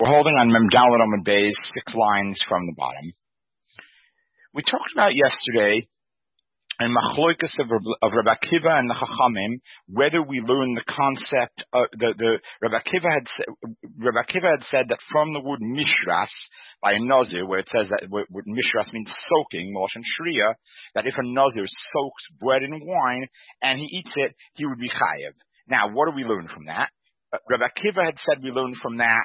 We're holding on Mem Dalet Amud Beis, 6 lines from the bottom. We talked about yesterday in Machloikas of Rabbi Akiva and the Chachamim, whether we learn the concept of Rabbi Akiva had said that from the word mishras by a nazir, where it says that what mishras means soaking, Moshe Shriya, that if a nazir soaks bread in wine and he eats it, he would be chayev. Now, what do we learn from that? Rabbi Akiva had said we learn from that.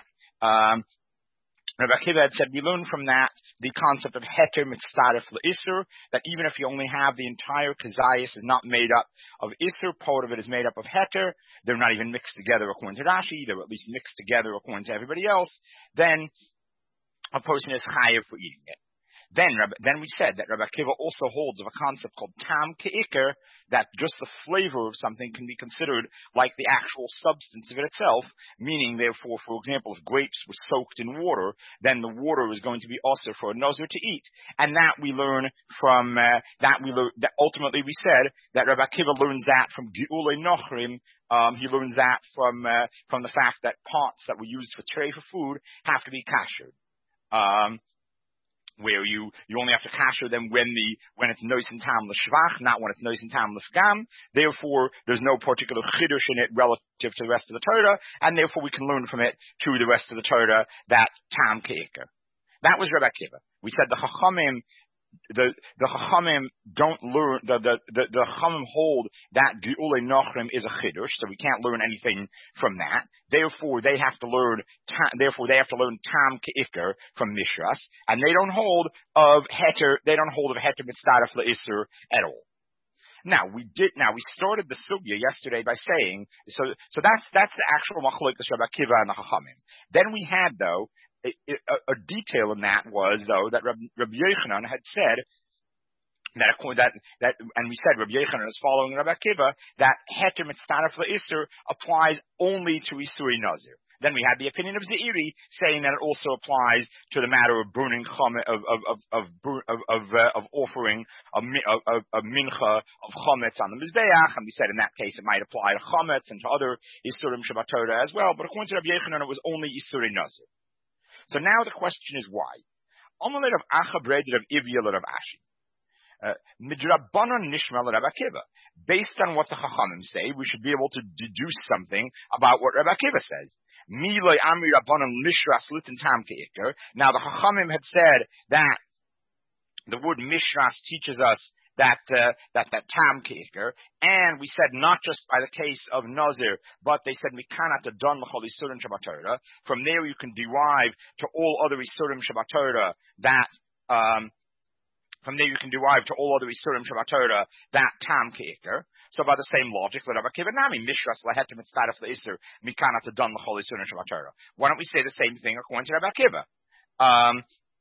Rabbi Akiva had said we learn from that the concept of heter mitzaref le'isur, that even if you only have the entire kazayas is not made up of isur, part of it is made up of heter, they're not even mixed together according to Rashi, they're at least mixed together according to everybody else, then a person is chayev for eating it. Then we said that Rabbi Akiva also holds of a concept called tam ke'ikr, that just the flavor of something can be considered like the actual substance of it itself, meaning therefore, for example, if grapes were soaked in water, then the water is going to be also for a nazir to eat. And that we learn from, that ultimately we said that Rabbi Akiva learns that from Geulei Nochrim. He learns that from the fact that pots that were used for tray for food have to be kashered. Where you only have to kasher them when it's nois and tam l'shvach, not when it's nois and tam l'fgam. Therefore, there's no particular chidush in it relative to the rest of the Torah, and therefore we can learn from it to the rest of the Torah that tam ke'ikr. That was Rabbi Akiva. We said the Chachamim, the Chachamim don't learn, the Chachamim hold that Geulei Nochrim is a chidush, so we can't learn anything from that. Therefore, they have to learn tam ke'ikr from Mishras, and they don't hold of heter mitzaref le'isur at all. Now we started the sugya yesterday by saying, so that's the actual machlokes Rabbi Akiva and the Chachamim. Then we had though, a detail in that was though that Rabbi Yochanan had said that and we said Rabbi Yochanan is following Rabbi Akiva that heter mitzaref le'isur applies only to isuri nazir. Then we had the opinion of Zeiri saying that it also applies to the matter of burning of offering a mincha of chametz on the mizbeach, and we said in that case it might apply to chametz and to other isurim Shabbat Torah as well. But according to Rabbi Yochanan, it was only isuri nazir. So now the question is why? Omelet of Achabredid of Ivyel of Ashi. Midrabanan Nishmal Rabbi Akiva. Based on what the Chachamim say, we should be able to deduce something about what Rabbi Akiva says. Milay Amri Rabbanan Mishras Litin Tam Ke'ikr. Now the Chachamim had said that the word Mishras teaches us that tam ke'ikr, and we said not just by the case of Nazir, but they said mikanat adon l'chol isurim Shabbat Torah. From there you can derive to all other isurim Shabbat Torah that from there you can derive to all other isurim Shabbat Torah that tam ke'ikr. So by the same logic, let Rabbi Akiva nami mishras lahetem mitzaref le'isur mikanat adon l'chol isurim Shabbat Torah. Why don't we say the same thing according to Rabbi Akiva?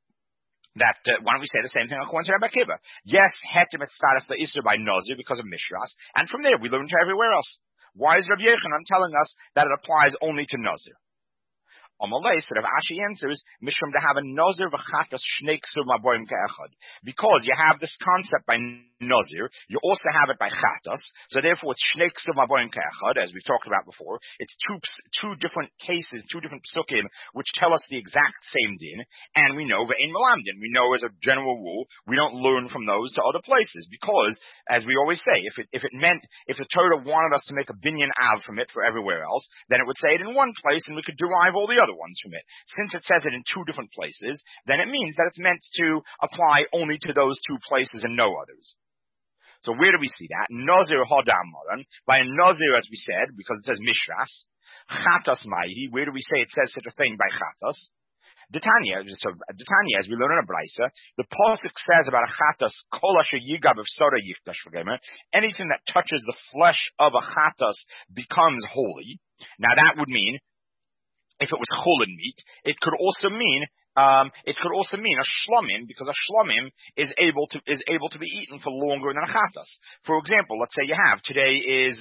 Why don't we say the same thing according to Rabbi Akiva? Yes, heter mitzaref le'isur by nazir because of mishras, and from there we learn to everywhere else. Why is Rabbi Yochanan telling us that it applies only to nazir? Amalei, so Rav Ashi answers, Mishram to have a nazir v'chatas shnei ksur maborim ke'echad. Because you have this concept by nazir, you also have it by chatas, so therefore it's shnei ksur maborim ke'echad, as we've talked about before. It's two different cases, two different psukim, which tell us the exact same din, and we know ve'ein melamdin. We know as a general rule, we don't learn from those to other places, because, as we always say, if the Torah wanted us to make a binyan av from it for everywhere else, then it would say it in one place, and we could derive all the other ones from it. Since it says it in two different places, then it means that it's meant to apply only to those two places and no others. So where do we see that? Nazir hodam maran. By a nazir, as we said, because it says mishras. Chatas maihi. Where do we say it says such a thing by chatas? Detanya, as we learn in a brisa, the pasuk says about a chatas, kol asher yigav of soda yikdash v'gemer. Anything that touches the flesh of a chatas becomes holy. Now that would mean, if it was chulin meat, it could also mean It could also mean a shlomim, because a shlomim is able to be eaten for longer than a chatas. For example, let's say today is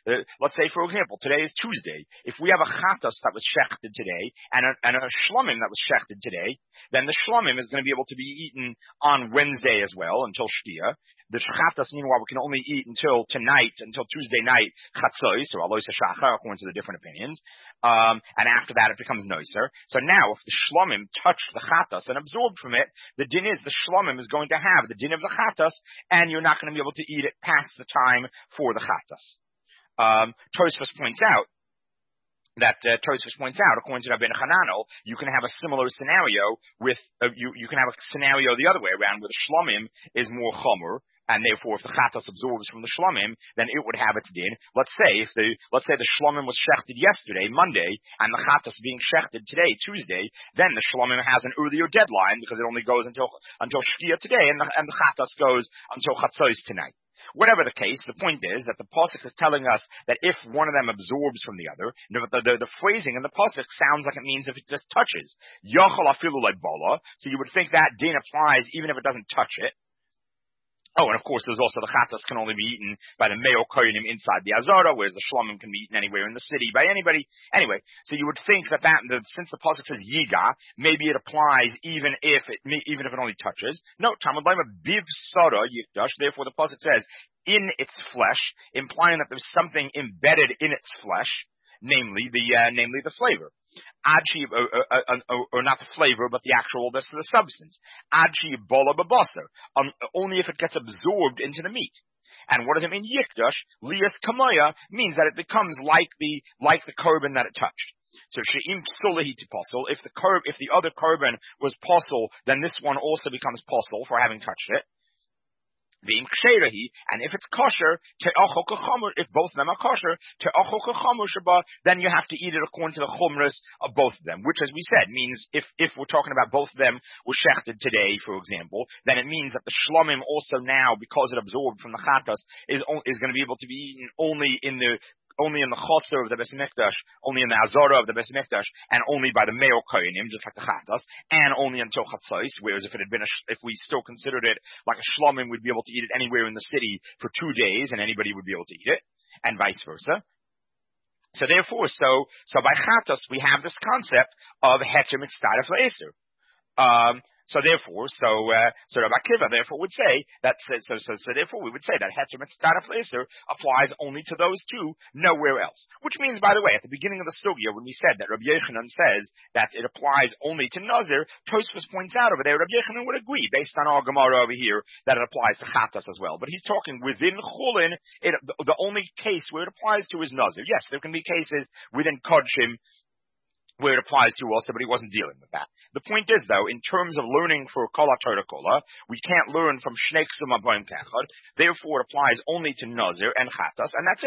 Tuesday. If we have a chatas that was shechted today and a shlomim that was shechted today, then the shlomim is going to be able to be eaten on Wednesday as well until shkia. The chatas, meanwhile, we can only eat until Tuesday night, chatzos, or alois shachar, according to the different opinions. And after that, it becomes noiser. So now, if the shlomim touch the chatas and absorbed from it, the din is the shlomim is going to have the din of the chatas, and you're not going to be able to eat it past the time for the chatas. Tosfos points out, according to Rabbeinu Hananel, you can have a similar scenario with you can have a scenario the other way around, where the shlomim is more chomer, and therefore, if the chatas absorbs from the shlomim, then it would have its din. Let's say the shlomim was shechted yesterday, Monday, and the chatas being shechted today, Tuesday, then the shlomim has an earlier deadline because it only goes until shkia today, and the chatas goes until chatzos tonight. Whatever the case, the point is that the pasuk is telling us that if one of them absorbs from the other, the phrasing in the pasuk sounds like it means if it just touches. Yachol afilu like bala, so you would think that din applies even if it doesn't touch it. Oh, and of course, there's also the chatas can only be eaten by the male kohenim inside the azara, whereas the shlomim can be eaten anywhere in the city by anybody. Anyway, so you would think that since the pasuk says yiga, maybe it applies even if it only touches. No, Talmud Lema biv sara yikdash. Therefore, the pasuk says in its flesh, implying that there's something embedded in its flesh, namely the flavor. Or not the flavor, but the substance. Adshi bola babasar. Only if it gets absorbed into the meat. And what does it mean? Yikdash, lias kamaya, means that it becomes like the korban that it touched. So she'im psulahi to posel. If the other korban was posel, then this one also becomes posel for having touched it. And if it's kosher, if both of them are kosher, then you have to eat it according to the chumras of both of them, which, as we said, means if we're talking about both of them were shechted today, for example, then it means that the shlomim also now, because it absorbed from the chatas, is going to be able to be eaten only in the chotzer of the Beis Mikdash, only in the azara of the Beis Mikdash, and only by the male kohenim, just like the chatas, and only until chatzos. Whereas if we still considered it like a shlomim, we'd be able to eat it anywhere in the city for 2 days, and anybody would be able to eat it, and vice versa. So therefore, so by chatas we have this concept of heter mitzdaref le'eser. So Rabbi Akiva therefore would say that. Therefore we would say that heter mitzdaref le'eser applies only to those two, nowhere else. Which means, by the way, at the beginning of the sugya, when we said that Rabbi Yochanan says that it applies only to nazir, Tosfos points out over there Rabbi Yochanan would agree, based on our Gemara over here, that it applies to chatas as well. But he's talking within chulin. The only case where it applies to is nazir. Yes, there can be cases within kodshim where it applies to also, but he wasn't dealing with that. The point is, though, in terms of learning for Kol HaTorah Kola, we can't learn from Shnei Ksum Aboim Kechad, therefore it applies only to Nazir and Chatas, and that's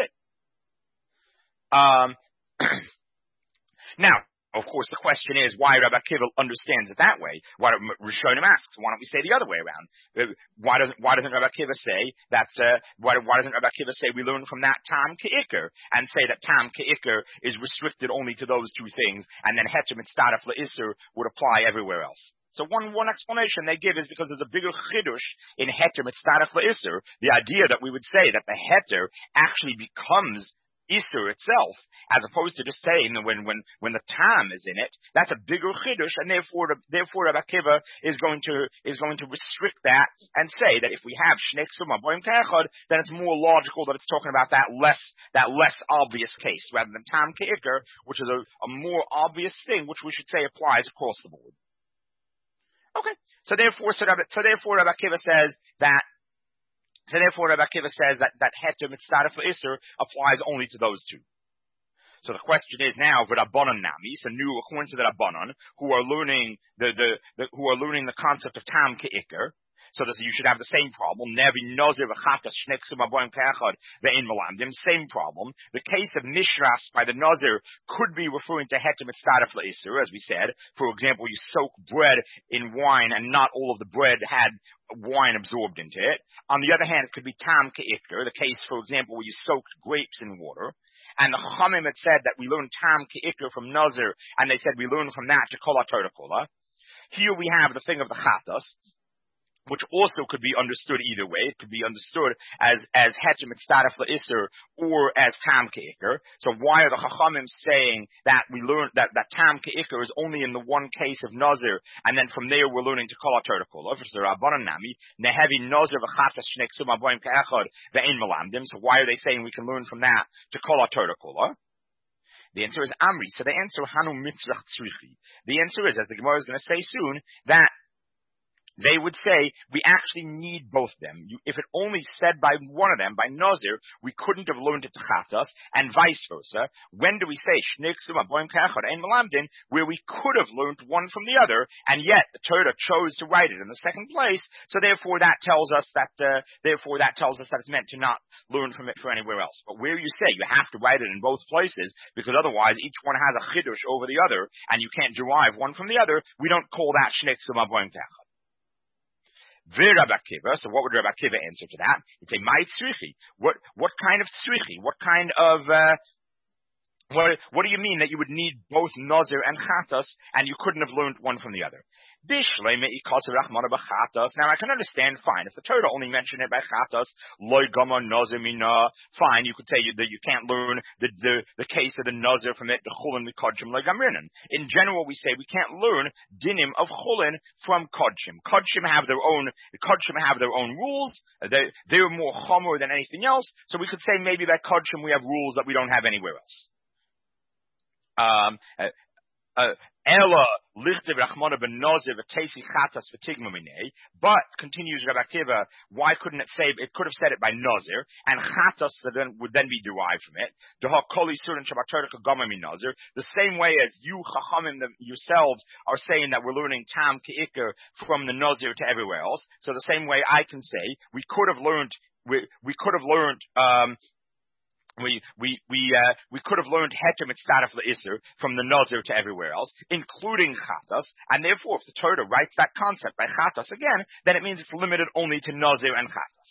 it. Now, of course, the question is why Rabbi Akiva understands it that way. Rishonim asks, why don't we say the other way around? Why doesn't Rabbi Akiva say that? Why doesn't Rabbi Akiva say we learn from that tam ke'iker and say that tam ke'iker is restricted only to those two things, and then heter mitzdaref le'isur would apply everywhere else? So one explanation they give is because there's a bigger chidush in heter mitzdaref le'isur. The idea that we would say that the heter actually becomes Isur itself, as opposed to just saying that when the tam is in it, that's a bigger chiddush, and therefore Rabbi Akiva is going to restrict that and say that if we have shnei ksum aboim kechad, then it's more logical that it's talking about that less obvious case rather than tam ke'iker, which is a more obvious thing, which we should say applies across the board. Okay, so therefore Rabbi Akiva says that. So therefore, Rabbi Akiva says that heter mitzdaref le'isur applies only to those two. So the question is now, v'Rabbanan nami, so new according to the Rabbanan, who are learning the concept of tam ke'iker. So you should have the same problem. Nevi nazir v'chatas shnei ksum aboim kechad ve'in melamdim. Same problem. The case of mishras by the nazir could be referring to heter mitzdaref le'isur, as we said. For example, you soak bread in wine and not all of the bread had wine absorbed into it. On the other hand, it could be tam ke'iker, the case, for example, where you soaked grapes in water. And the Chachamim had said that we learn tam ke'iker from nazir, and they said we learn from that to Kol HaTorah Kola. Here we have the thing of the chatas, which also could be understood either way. It could be understood as heter mitzdaref la'isur or as tam ke'ikr. So why are the chachamim saying that we learn that tam ke'ikr is only in the one case of nazir, and then from there we're learning to kol ha'torah kula? So why are they saying we can learn from that to kol ha'torah kula? The answer is Amri. So the answer Hanu Mitzrach Tzrichi. The answer is, as the Gemara is going to say soon, that they would say, we actually need both of them. If it only said by one of them, by Nazir, we couldn't have learned it to Chatas, and vice versa. When do we say, where we could have learned one from the other, and yet the Torah chose to write it in the second place, so therefore that tells us that it's meant to not learn from it for anywhere else. But where you say you have to write it in both places, because otherwise each one has a chidush over the other, and you can't derive one from the other, we don't call that Shniksum Aboim Kechad. Rabbi Akiva, so what would Rabbi Akiva answer to that? He'd say, my tzrichi. What kind of tzrichi? What kind of, what do you mean that you would need both Nazir and Chatas, and you couldn't have learned one from the other? Now I can understand, fine, if the Torah only mentioned it by Chatas, loy gama Nazir mina, fine, you could say that you can't learn the case of the Nazir from it, the chulin kodshim loy gamrinan. In general, we say we can't learn dinim of chulin from kodshim. Kodshim have their own rules. They're more chomer than anything else. So we could say maybe that kodshim we have rules that we don't have anywhere else. Ella lichtiv rachmana ben nazir v'teisi chatas v'tigma minei. But continues Rabbi Akiva, why couldn't it say? It could have said it by nazir, and chatas would then be derived from it. Deha kol isur and shabbat Torah kagama min nazir. The same way as you chachamim yourselves are saying that we're learning tam ke'ikr from the nazir to everywhere else. So the same way I can say we could have learned. We could have learned. We could have learned heter mitzdaref la'isur from the nazir to everywhere else, including chatas, and therefore, if the Torah writes that concept by chatas again, then it means it's limited only to nazir and chatas.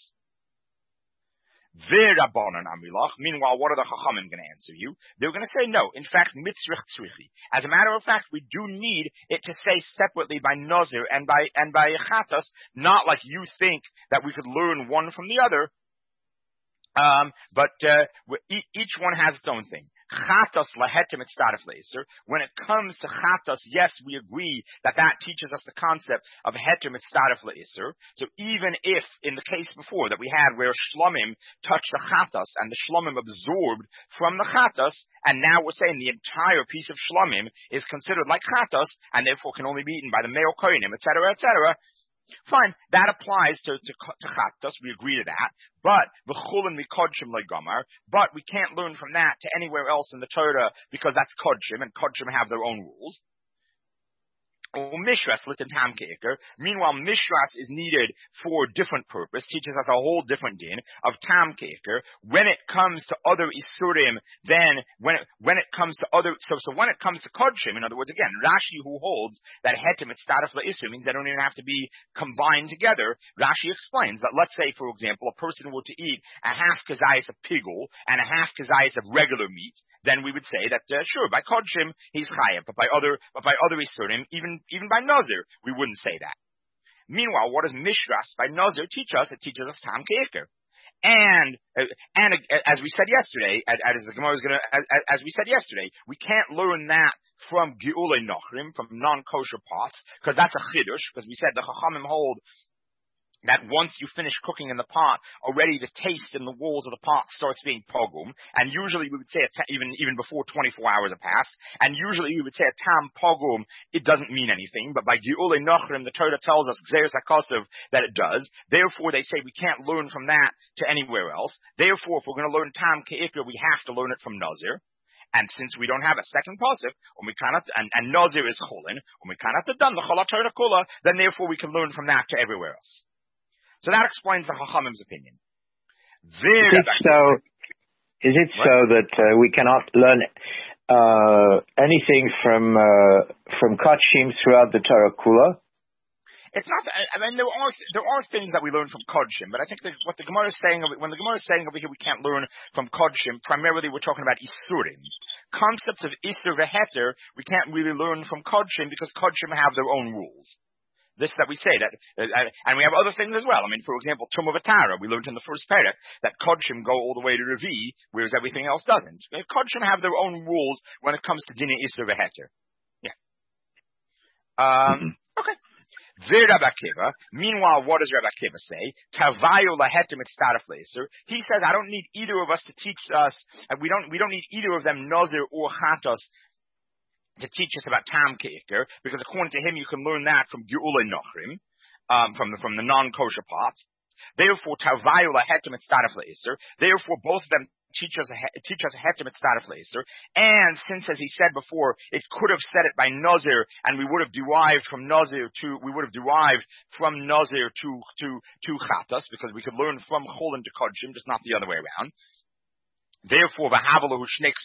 Meanwhile, what are the chachamim going to answer you? They're going to say no. In fact, mitzrich tzrichi. As a matter of fact, we do need it to say separately by nazir and by chatas, not like you think that we could learn one from the other. But each one has its own thing. Chatas lahetem mitzdaref le'isur. When it comes to chatas, yes, we agree that teaches us the concept of heter mitzdaref le'isur. So even if, in the case before that we had where shlomim touched the chatas and the shlomim absorbed from the chatas, and now we're saying the entire piece of shlomim is considered like chatas and therefore can only be eaten by the male kohenim, etc., etc. Fine, that applies to chatas. We agree to that. But v'chulin mikodshim legamar. But we can't learn from that to anywhere else in the Torah because that's kodshim, and kodshim have their own rules. Mishras litin tam ke'ikr. Meanwhile, mishras is needed for different purpose. Teaches us a whole different din of tam ke'ikr. When it comes to other isurim, then when it comes to other, so when it comes to kodshim, in other words, again, Rashi who holds that hetem mitzdaref la'isur means they don't even have to be combined together. Rashi explains that, let's say, for example, a person were to eat a half kazayas of pigul and a half kazayas of regular meat, then we would say that sure, by kodshim he's chayav, but by other isurim, even by nazir, we wouldn't say that. Meanwhile, what does mishras by nazir teach us? It teaches us tam ke'ikr. And as we said yesterday, as the Gemara is going to, as we said yesterday, we can't learn that from geulei nochrim, from non-kosher pots, because that's a chidush. Because we said the chachamim hold that once you finish cooking in the pot, already the taste in the walls of the pot starts being pogum, and usually we would say even before 24 hours have passed, and usually we would say a tam pogum, it doesn't mean anything, but by geulei nochrim, the Torah tells us gzeres hakosov that it does. Therefore, they say we can't learn from that to anywhere else. Therefore, if we're going to learn tam ke'ikr, we have to learn it from nazir. And since we don't have a second pasuk, and nazir is cholin, we can't have to done the cholat Torah kula, then therefore we can learn from that to everywhere else. So that explains the Chachamim's opinion. Is it so that we cannot learn anything from Kodshim throughout the Torah Kula? It's not. I mean, there are things that we learn from Kodshim, but I think that what the Gemara is saying, when the Gemara is saying over here, we can't learn from Kodshim. Primarily, we're talking about Isurim. Concepts of Isur v'Heter we can't really learn from Kodshim because Kodshim have their own rules. This that we say that, and we have other things as well. I mean, for example, Tum of Atara, we learned in the first parak that Kodshim go all the way to Revi, whereas everything else doesn't. Kodshim have their own rules when it comes to Dina Isur v'Heter. Yeah. Okay. Rabbi Akiva. Meanwhile, what does Rabbi Akiva say? Tavayu lahetem etzaref le'isur. He says, I don't need either of us to teach us. We don't need either of them, Nazir or Chatos, to teach us about Tam Ke'ikr, because according to him, you can learn that from Ge'ulei Nochrim, from the non-kosher pots. Therefore, Tavayu lahetem etzaref le'isur. Therefore, both of them teach us hetem etzaref le'isur. And since, as he said before, it could have said it by Nazir, and we would have derived from Nazir to Chatas, because we could learn from Cholin to Kodshim, just not the other way around. Therefore, therefore,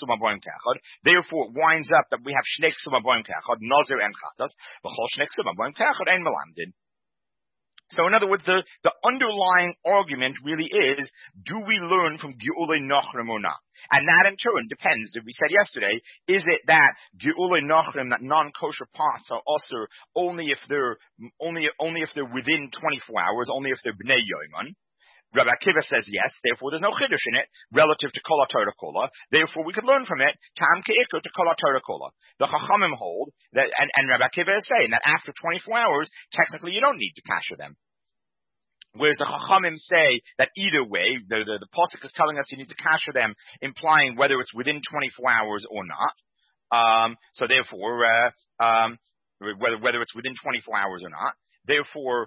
it winds up that we have Shnei Ksum Aboim Kechad, Nazir and Chatas, V'chol Shnei Ksum Aboim Kechad and Melamdin. So in other words, the underlying argument really is, do we learn from Ge'ulei Nochrim or not? And that in turn depends, as we said yesterday, is it that Ge'ulei Nochrim, that non-kosher pots are also only if they're within 24 hours, only if they're Bnei Yoiman? Rabbi Akiva says yes, therefore there's no chiddush in it relative to Kol HaTorah Kola. Therefore we could learn from it Tam Ke'ikr to Kol HaTorah Kola. The Chachamim hold that, and Rabbi Akiva is saying that after 24 hours, technically you don't need to kasher them. Whereas the Chachamim say that either way, the Pasuk is telling us you need to kasher them, implying whether it's within 24 hours or not. So therefore, whether it's within 24 hours or not. Therefore,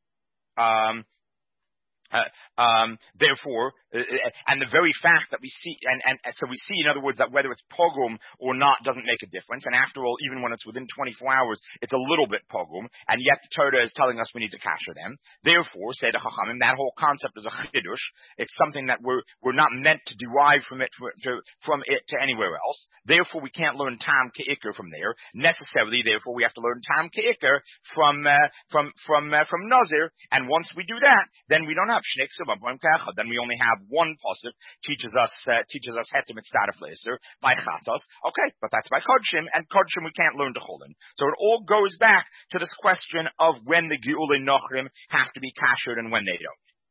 and the very fact that we see, and so we see, in other words, that whether it's pogrom or not doesn't make a difference. And after all, even when it's within 24 hours, it's a little bit pogrom, and yet the Torah is telling us we need to kasher them. Therefore, say the Chachamim, that whole concept is a chidush. It's something that we're not meant to derive from it to anywhere else. Therefore, we can't learn Tam Ke'ikr from there necessarily. Therefore, we have to learn Tam Ke'ikr from Nazir. And once we do that, then we don't have Shnei Ksum Aboim Kechad. Then we only have one pasuk teaches us hetem etzaref le'isur by Chatos. Okay, but that's by Kodshim, and Kodshim we can't learn to Cholin. So it all goes back to this question of when the Ge'ulei Nochrim have to be kashered and when they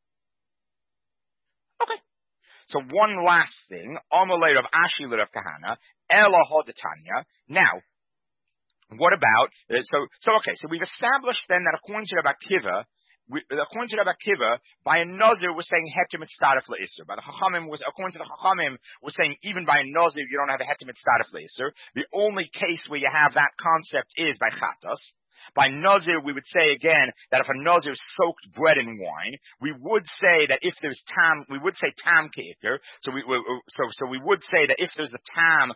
don't. Okay. So one last thing, Amalei Rav Ashi Rav Kahana, Ela Hodetanya. Now, what about, so we've established then that according to Rabbi Akiva, by a Nazir we're saying hetem etzaref le'isur. By the Chachamim, according to the Chachamim, we're saying even by a Nazir you don't have a hetem etzaref le'isur. The only case where you have that concept is by Chatos. By Nazir, we would say again that if a Nazir soaked bread in wine, we would say that if there's tam, we would say tam ke'ikr. So we would say that if there's a tam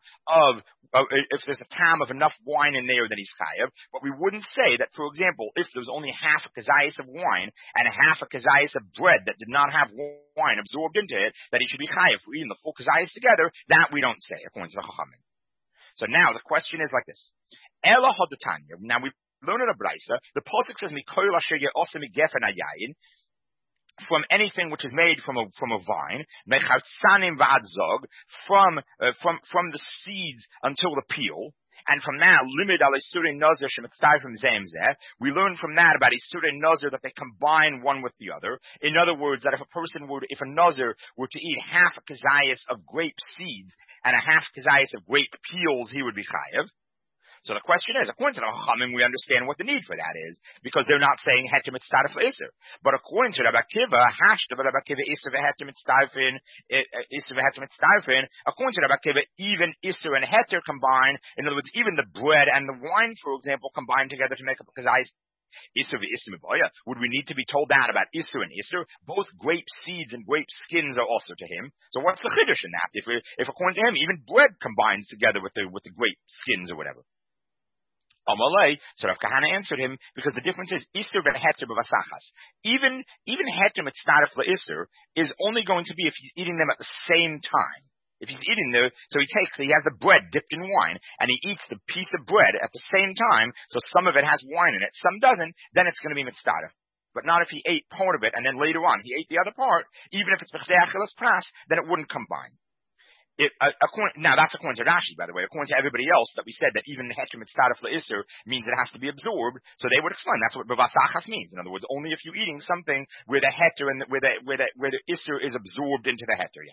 of enough wine in there, then he's chayav. But we wouldn't say that, for example, if there's only half a kazayas of wine and a half a kazayas of bread that did not have wine absorbed into it, that he should be chayav for eating the full kazayas together. That we don't say according to the Chachamim. So now the question is like this: Ela Hodetanya. Now we learn in a brisa, the pasuk says Mikol asher ye'oseh migefen hayayin, from anything which is made from a vine, mechatzanim v'adzog, from the seeds until the peel, and from that limit al isurei nazir shemitzai from zemzeh. We learn from that about isurei nazir that they combine one with the other. In other words, that if a nazir were to eat half a kazayas of grape seeds and a half kazayas of grape peels, he would be chayav. So the question is, according to the Chachamim, we understand what the need for that is, because they're not saying hetem etzaref le'isur. But according to Rabbi Akiva, hashtav Rabbi Akiva isur v'hetem etzarefin, according to Rabbi Akiva, even isur and heter combine. In other words, even the bread and the wine, for example, combine together to make up a kazayis. Isur v'isur miboya. Would we need to be told that about isur and isur? Both grape seeds and grape skins are also to him. So what's the chiddush in that? If according to him, even bread combines together with the grape skins or whatever. Amalei, so Rav Kahana answered him, because the difference is Isur v'heter b'vasachas. Even heter mitzaref le'isur is only going to be if he's eating them at the same time. If he's eating so he has the bread dipped in wine, and he eats the piece of bread at the same time, so some of it has wine in it, some doesn't, then it's going to be mitzvah. But not if he ate part of it, and then later on he ate the other part, even if it's b'chdei achilas pras, then it wouldn't combine. Now that's according to Rashi, by the way. According to everybody else that we said that even heter mitzvah l'isur means it has to be absorbed, so they would explain that's what b'vasachas means. In other words, only if you're eating something where the heter and where the isur is absorbed into the heter.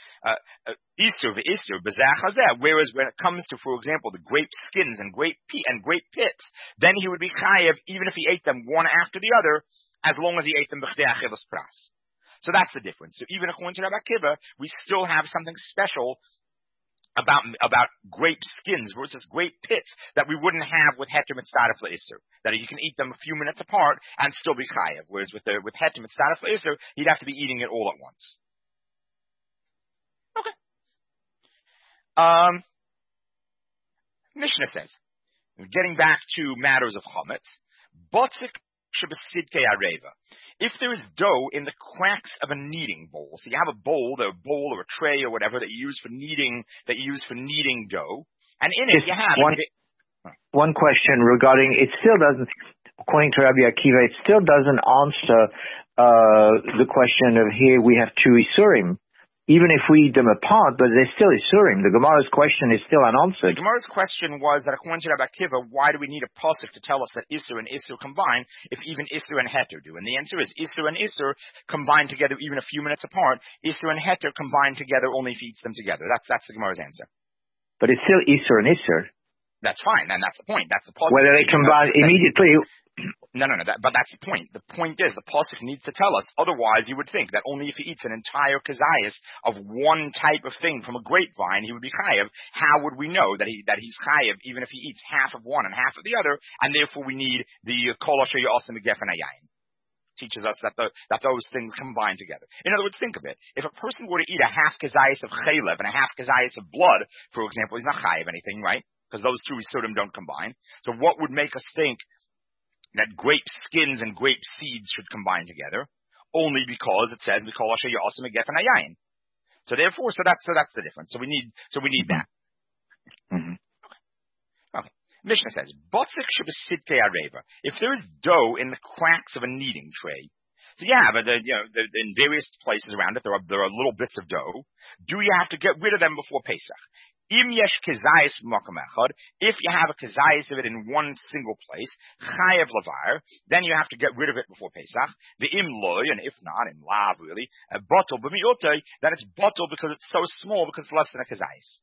Whereas when it comes to, for example, the grape skins and grape pits, then he would be chayev even if he ate them one after the other, as long as he ate them b'chdei achilas pras. So that's the difference. So even according to Rabbi Akiva, we still have something special about grape skins versus grape pits that we wouldn't have with heter mitzadef le'isur. That you can eat them a few minutes apart and still be chayev. Whereas with heter mitzadef le'isur, he'd have to be eating it all at once. Okay. Mishnah says, getting back to matters of chametz, botzik shebesidkei areva. If there is dough in the cracks of a kneading bowl, so you have a bowl or a tray or whatever that you use for kneading dough, and in it you have one question regarding it. Still doesn't, according to Rabbi Akiva, it still doesn't answer the question of here we have two isurim. Even if we eat them apart, but they're still isurim. The Gemara's question is still unanswered. The Gemara's question was that according to Rabbi Akiva, why do we need a pasuk to tell us that isur and isur combine if even isur and heter do? And the answer is isur and isur combine together even a few minutes apart. Isur and heter combine together only if he eats them together. That's the Gemara's answer. But it's still isur and isur. That's fine, and that's the point. That's the pasuk. Whether they combine immediately. No, but that's the point. The point is, the pasuk needs to tell us. Otherwise, you would think that only if he eats an entire kazayas of one type of thing from a grapevine, he would be chayev. How would we know that he's chayev even if he eats half of one and half of the other? And therefore, we need the kol asher ya'asim gefen hayayin. Teaches us that those things combine together. In other words, think of it. If a person were to eat a half kazayas of chaylev and a half kazayas of blood, for example, he's not chayev anything, right? Because those two isurim don't combine. So what would make us think that grape skins and grape seeds should combine together? Only because it says Mikol Asher Ya'asim Gefen Hayayin. So therefore, that's the difference. So we need that. Mm-hmm. Okay. Mishnah says, Botzik shebesidkei areva. If there is dough in the cracks of a kneading tray, so you have in various places around it, there are little bits of dough. Do you have to get rid of them before Pesach? Im yesh kezayis b'makom echad, if you have a kezayis of it in one single place, chayev lavar, then you have to get rid of it before Pesach. The im loy, and if not, in lav really, a bottle b'miotay, then it's bottle because it's so small, because it's less than a kezayis.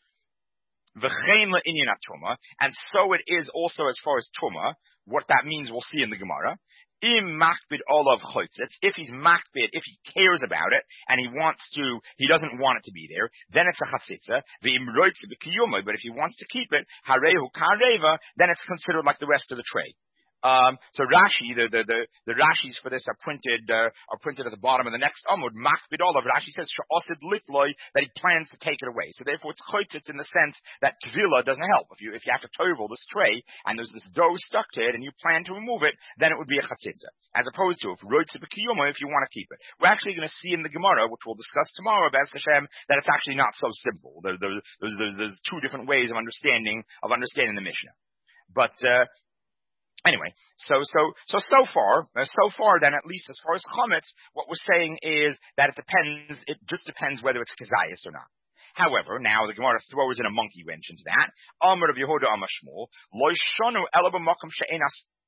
V'chein le'inyan truma, and so it is also as far as truma. What that means, we'll see in the Gemara. Im makbid olav choitzitz, if he's makbid, if he cares about it, and he doesn't want it to be there, then it's a chatzitza. V'im roitze b'kiyumah, but if he wants to keep it, harehu kareva, then it's considered like the rest of the tray. So Rashi, the Rashis for this are printed at the bottom of the next Amud. Makbid olav. Rashi says she'osid lifloi, that he plans to take it away. So therefore, it's choitzitz in the sense that tvila doesn't help. If you have to tovel this tray and there's this dough stuck to it and you plan to remove it, then it would be a chatzitza. As opposed to if roitze b'kiyuma, if you want to keep it. We're actually going to see in the Gemara, which we'll discuss tomorrow, Be'ez Hashem, that it's actually not so simple. There's two different ways of understanding the Mishnah. But anyway, so far, then at least as far as chametz, what we're saying is that it just depends whether it's kazayas or not. However, now the Gemara throws in a monkey wrench into that. Amar of Yehuda Amar Shmuel, lo shonu ela b'makom she'ein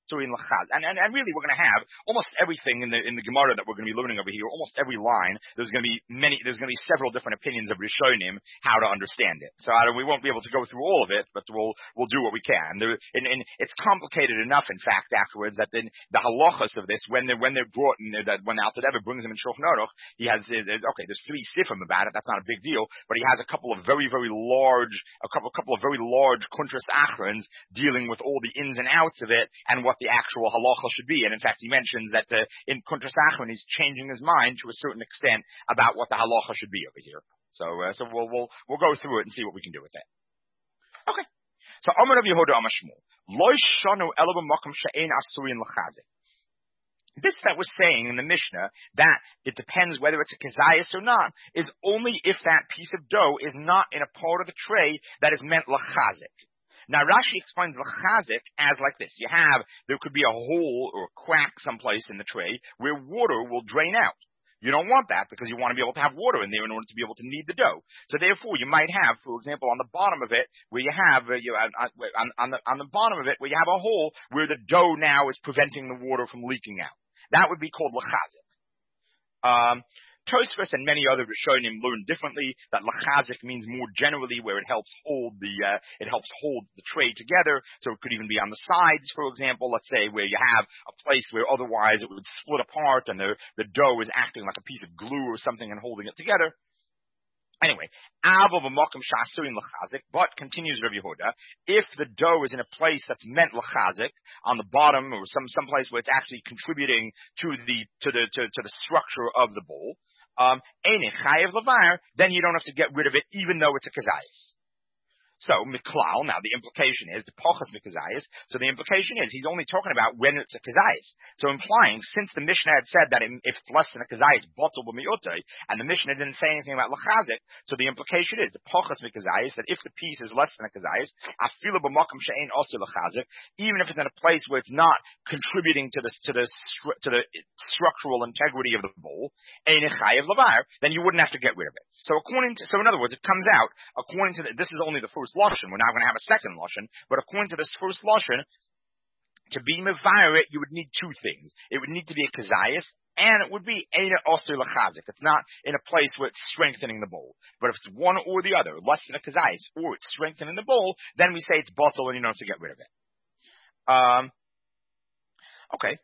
and really we're going to have almost everything in the Gemara that we're going to be learning over here, almost every line, there's going to be several different opinions of Rishonim how to understand it. So we won't be able to go through all of it, but we'll do what we can. And it's complicated enough, in fact, afterwards, that then the halachas of this, when they're brought in, that when Alter Rebbe brings them in Shulchan Aruch, he has, there's 3 sifrim about it, that's not a big deal, but he has a couple of very, very large kuntras achrons dealing with all the ins and outs of it and what the actual halacha should be. And in fact, he mentions that in Kuntras Achron, he's changing his mind to a certain extent about what the halacha should be over here. So we'll go through it and see what we can do with it. Okay. So Amar of Yehuda Amar Shmuel, Lo shanu ela b'makom she'ein asurin l'chazik. This that we're saying in the Mishnah, that it depends whether it's a kezayis or not, is only if that piece of dough is not in a part of the tray that is meant lachazik. Now Rashi explains lachazik as like this. There could be a hole or a crack someplace in the tray where water will drain out. You don't want that because you want to be able to have water in there in order to be able to knead the dough. So therefore, you might have, for example, on the bottom of it, where you have on the bottom of it, where you have a hole where the dough now is preventing the water from leaking out. That would be called lachazik. Tosfos and many other Rishonim learn differently that lachazik means more generally where it helps hold the tray together. So it could even be on the sides, for example. Let's say where you have a place where otherwise it would split apart and the dough is acting like a piece of glue or something and holding it together. Anyway, but continues Rav Yehuda, if the dough is in a place that's meant lachazik on the bottom or some place where it's actually contributing to the structure of the bowl, then you don't have to get rid of it even though it's a kezayis. So, miklal, now the implication is, the pochas mikazayis, so the implication is he's only talking about when it's a kazayis. So implying, since the Mishnah had said that if it's less than a kazayis, botel b'mi'utay, and the Mishnah didn't say anything about lachazik, so the implication is, the pochas mikazayis, that if the piece is less than a kazayis, afilu b'makom she'ein also lachazik, even if it's in a place where it's not contributing to the structural integrity of the bowl, ein chayev lavar, then you wouldn't have to get rid of it. So in other words, it comes out, according to this is only the first lashon. We're now going to have a second lashon, but according to this first lashon, to be mevayer it, you would need two things. It would need to be a kazayis, and it would be eina osir lachazik. It's not in a place where it's strengthening the bowl. But if it's one or the other, less than a kazayis, or it's strengthening the bowl, then we say it's bottle and you don't have to get rid of it. Okay.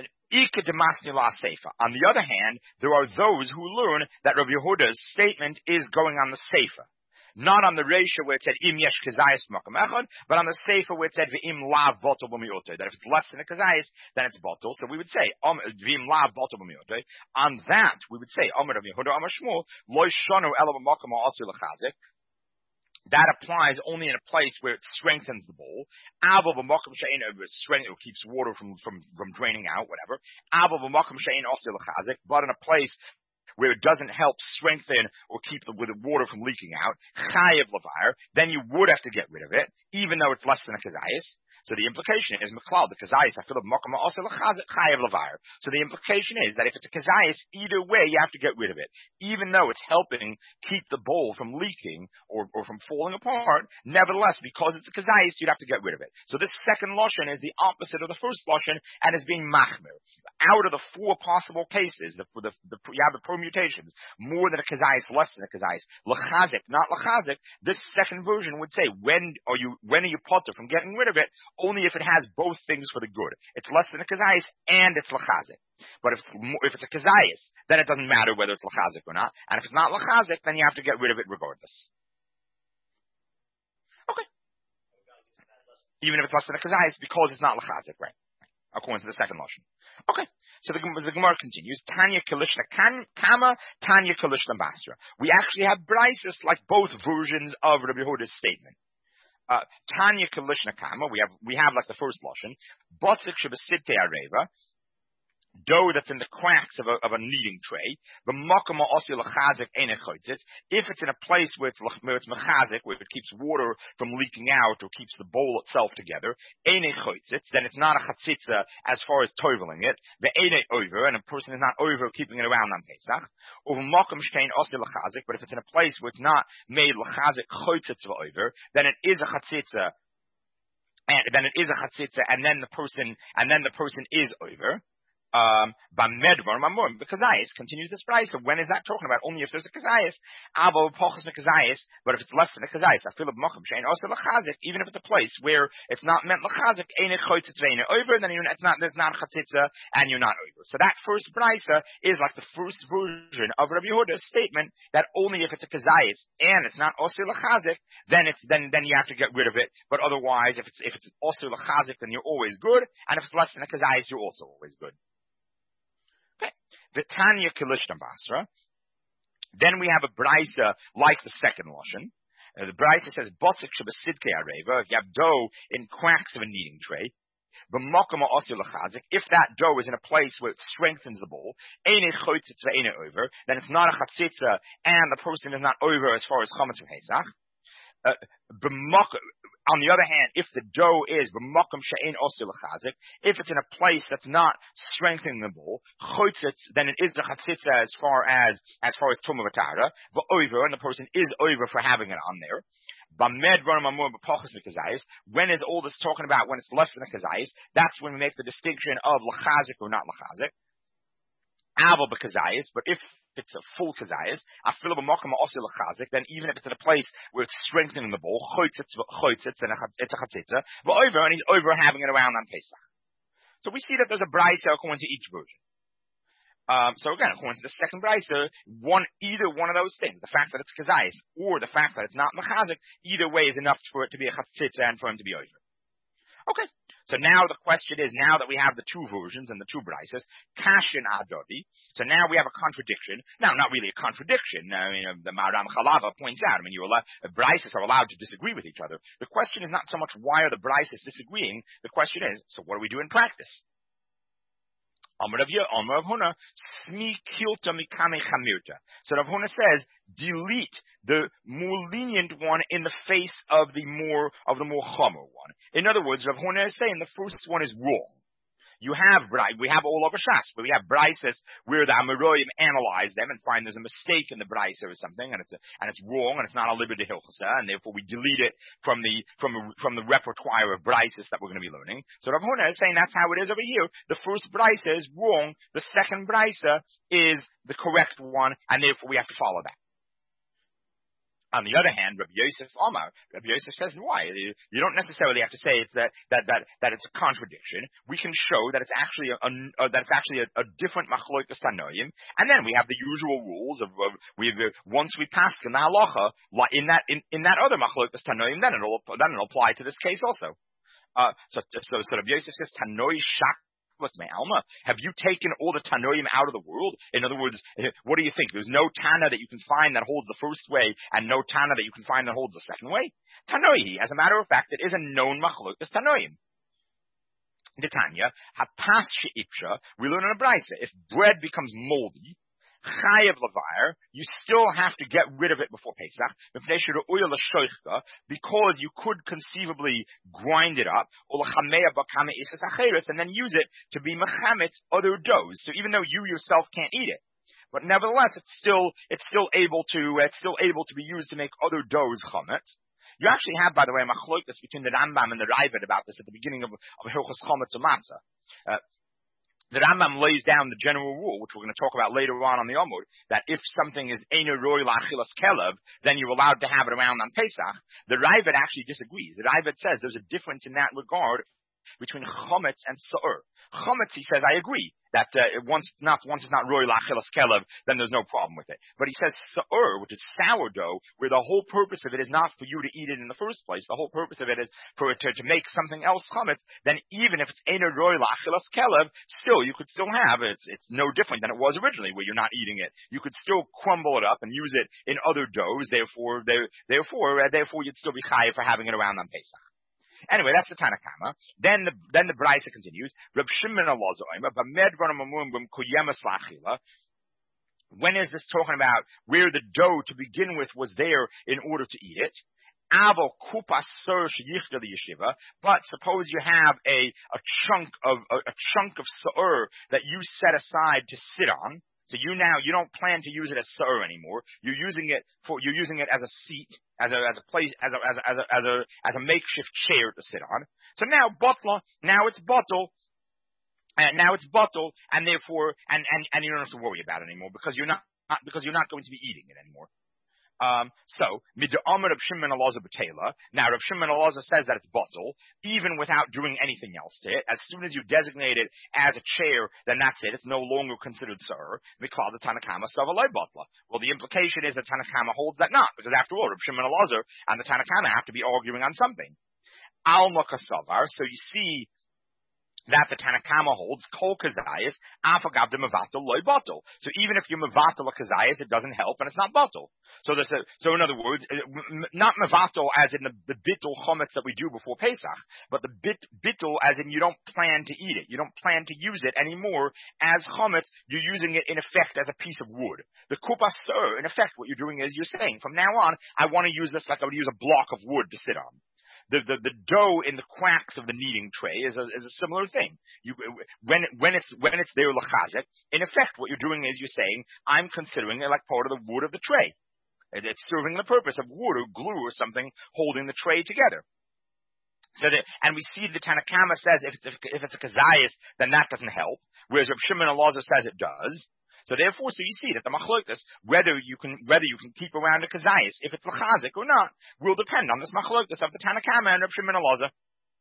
On the other hand, there are those who learn that Rav Yehuda's statement is going on the seifa. Not on the ratio where it said im yesh kazayis makom echad, but on the seifa where it said v'im lav botol b'mi'utay. That if it's less than a kazayis, then it's botol. So we would say v'im lav botol b'mi'utay. On that, we would say Amar Rav Yehuda Amar Shmuel lo shanu ela b'makom ha'asir l'chazik. That applies only in a place where it strengthens the bowl. Avo b'makom she'ein it keeps water from draining out, whatever. Avo b'makom she'ein asir l'chazik, but in a place where it doesn't help strengthen or keep the water from leaking out, chayev lavar, then you would have to get rid of it, even though it's less than a kazayis. So the implication is, Meklal, the kazayis, I feel of makama also chayev lavar. So the implication is that if it's a kazayis, either way you have to get rid of it, even though it's helping keep the bowl from leaking or from falling apart. Nevertheless, because it's a kazayis, you'd have to get rid of it. So this second lashon is the opposite of the first lashon and is being machmir. Out of the four possible cases, you have the permutations, more than a kazayis, less than a kazayis, lachazik, not lachazik. This second version would say, when are you potter from getting rid of it? Only if it has both things for the good. It's less than a kazayis and it's lachazik. But if it's a kazayis, then it doesn't matter whether it's lachazik or not. And if it's not lachazik, then you have to get rid of it regardless. Okay. Even if it's less than a kazayis, because it's not lachazik, right? According to the second lashon. Okay. So the Gemara continues. Tanya Kalishna Kama, Tanya Kalishna Basra. We actually have brises like both versions of Rabbi Yehuda's statement. Tanya Kalishna Kama, we have like the first lashon. Botzik Shabasite Areva. Dough that's in the cracks of a kneading tray. If it's in a place where it's mechazik, where it keeps water from leaking out or keeps the bowl itself together, then it's not a chatzitza as far as toiveling it. And a person is not over keeping it around on Pesach. But if it's in a place where it's not made lachazik chotzitz over, then it is a chatzitza. And then the person is over. Because continues this price. So when is that talking about? Only if there's a kazayis. Avo pochas kazayis. But if it's less than a kazayis, I feel of mokum shein also lachazik. Even if it's a place where it's not meant lachazik, ain't it chotzitz ve'ain't over. Then there's not chatzitza and you're not over. So that first brisa is like the first version of Rabbi Yehuda's statement that only if it's a kazayis and it's not also lachazik, then you have to get rid of it. But otherwise, if it's also lachazik, then you're always good. And if it's less than a kazayis, you're also always good. The Tanya Kalishna Basra. Then we have a brisa like the second lashon. The brisa says, "Botzik shabasidke areva." If you have dough in cracks of a kneading tray, If that dough is in a place where it strengthens the bowl, over, then it's not a chatzitza, and the person is not over as far as chametz v'hezach. On the other hand, if the dough is if it's in a place that's not strengthening the bowl, then it is the chatzitza as far as tumah v'tara, over, and the person is over for having it on there. When is all this talking about? When it's less than a kazayis, that's when we make the distinction of lachazik or not lachazik. Aval b'kazayis, but if it's a full kazayis, then even if it's in a place where it's strengthening the bowl, choitzitz, then it's a chatzitza, but over, and he's over having it around on Pesach. So we see that there's a brisa according to each version. So again, according to the second brisa, either one of those things, the fact that it's kazayis or the fact that it's not mechazik, either way is enough for it to be a chatzitza and for him to be over. Okay, so now the question is, now that we have the two versions and the two brisas, kashin adodi, so now we have a contradiction. Now, not really a contradiction. I mean, the Maram Chalava points out, brisas are allowed to disagree with each other. The question is not so much why are the brisas disagreeing, the question is, so what do we do in practice? Amar Rav Huna, Smi Kilta Mikame Chamirta. So Rav Huna says, delete the more lenient one in the face of the more chomer one. In other words, Rav Huna is saying the first one is wrong. We have all over Shas, but we have brises where the Amoraim analyze them and find there's a mistake in the brisa or something, and it's wrong, and it's not a liberty hilchasa, and therefore we delete it from the repertoire of brises that we're going to be learning. So Rav Huna is saying that's how it is over here. The first brisa is wrong, the second brisa is the correct one, and therefore we have to follow that. On the other hand, Rabbi Yosef says why? You don't necessarily have to say it's that it's a contradiction. We can show that it's actually a different machlokas tanoim, and then we have the usual rules of once we pass in the halacha in that other machlokas tanoim, then it'll apply to this case also. So Rabbi Yosef says tanoi shak. Alma, have you taken all the Tanoim out of the world? In other words, what do you think? There's no Tana that you can find that holds the first way, and no Tana that you can find that holds the second way? Tanoi, as a matter of fact, it is a known machlokas Tanoim. The Tanya, hapas she'ipsha, we learn in a brisa, if bread becomes moldy, chayev levair, you still have to get rid of it before Pesach, because you could conceivably grind it up, and then use it to be mechametz other doughs. So even though you yourself can't eat it, but nevertheless, it's still able to be used to make other doughs chametz. You actually have, by the way, a machlokas between the Rambam and the Raavad about this at the beginning of Hilchos Chametz U'Matzah. The Rambam lays down the general rule, which we're going to talk about later on the Amud, that if something is eino roi la'achilas kelev, then you're allowed to have it around on Pesach. The Raavad actually disagrees. The Raavad says there's a difference in that regard between chometz and sa'ur. Chometz, he says, I agree that once it's not roi la'achilas kelev, then there's no problem with it. But he says sa'ur, which is sourdough, where the whole purpose of it is not for you to eat it in the first place. The whole purpose of it is for it to make something else chometz. Then even if it's eino roi la'achilas kelev, still you could still have it. It's no different than it was originally, where you're not eating it. You could still crumble it up and use it in other doughs. Therefore you'd still be chayav for having it around on Pesach. Anyway, that's the Tanakama. Then the Brisa continues. Reb Shimon when is this talking about where the dough to begin with was there in order to eat it? But suppose you have a chunk of sa'ur that you set aside to sit on. So you don't plan to use it as sa'ur anymore. You're using it as a seat, as a place, as a makeshift chair to sit on. So now it's bottle, and therefore, and you don't have to worry about it anymore because you're not going to be eating it anymore. So, Mid'amar Reb Shimon Elazar B'Teila. Now, Reb Shimon Elazar says that it's bottle, even without doing anything else to it. As soon as you designate it as a chair, then that's it. It's no longer considered sir. Miklal the Tanakama Stavalai Botla. Well, the implication is that Tanakama holds that not, because after all, Reb Shimon Elazar and the Tanakama have to be arguing on something. Alma Kasavar. So you see that the Tanakama holds, kol kazayas, afagav de mevatel loy batel. So even if you mevatel a kazayas, it doesn't help and it's not batel. So so in other words, not mevatel as in the bittul chometz that we do before Pesach, but the bittul as in you don't plan to eat it. You don't plan to use it anymore as chometz. You're using it in effect as a piece of wood. The kupasur, in effect, what you're doing is you're saying, from now on, I want to use this like I would use a block of wood to sit on. The dough in the cracks of the kneading tray is a similar thing. When it's there l'chazik, in effect, what you're doing is you're saying, I'm considering it like part of the wood of the tray. It's serving the purpose of wood or glue or something holding the tray together. And we see the Tanakama says if it's a kazayas, then that doesn't help, whereas Reb Shimon Elazar says it does. So therefore, so you see that the machlokas, whether you can keep around a kazayas, if it's lachazik or not, will depend on this machlokas of the Tanakama and Reb Shimon Elazar.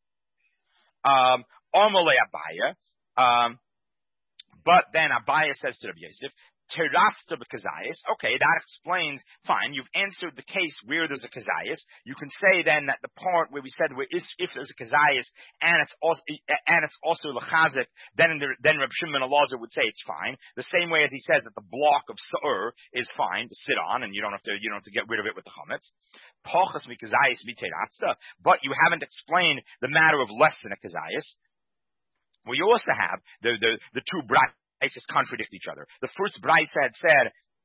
Amalei Abaya, but then Abaya says to Rabbi Yosef, Terafta b'kazayas. Okay, that explains. Fine, you've answered the case where there's a kazayas. You can say then that the part where we said if there's a kazayas and it's also lachazik, then Reb Shimon Elazar would say it's fine. The same way as he says that the block of sa'ur is fine to sit on, and you don't have to get rid of it with the chametz. Pachas mikazayas miterafta, but you haven't explained the matter of less than a kazayas. Well, you also have the two brachas contradict each other. The first brayse had said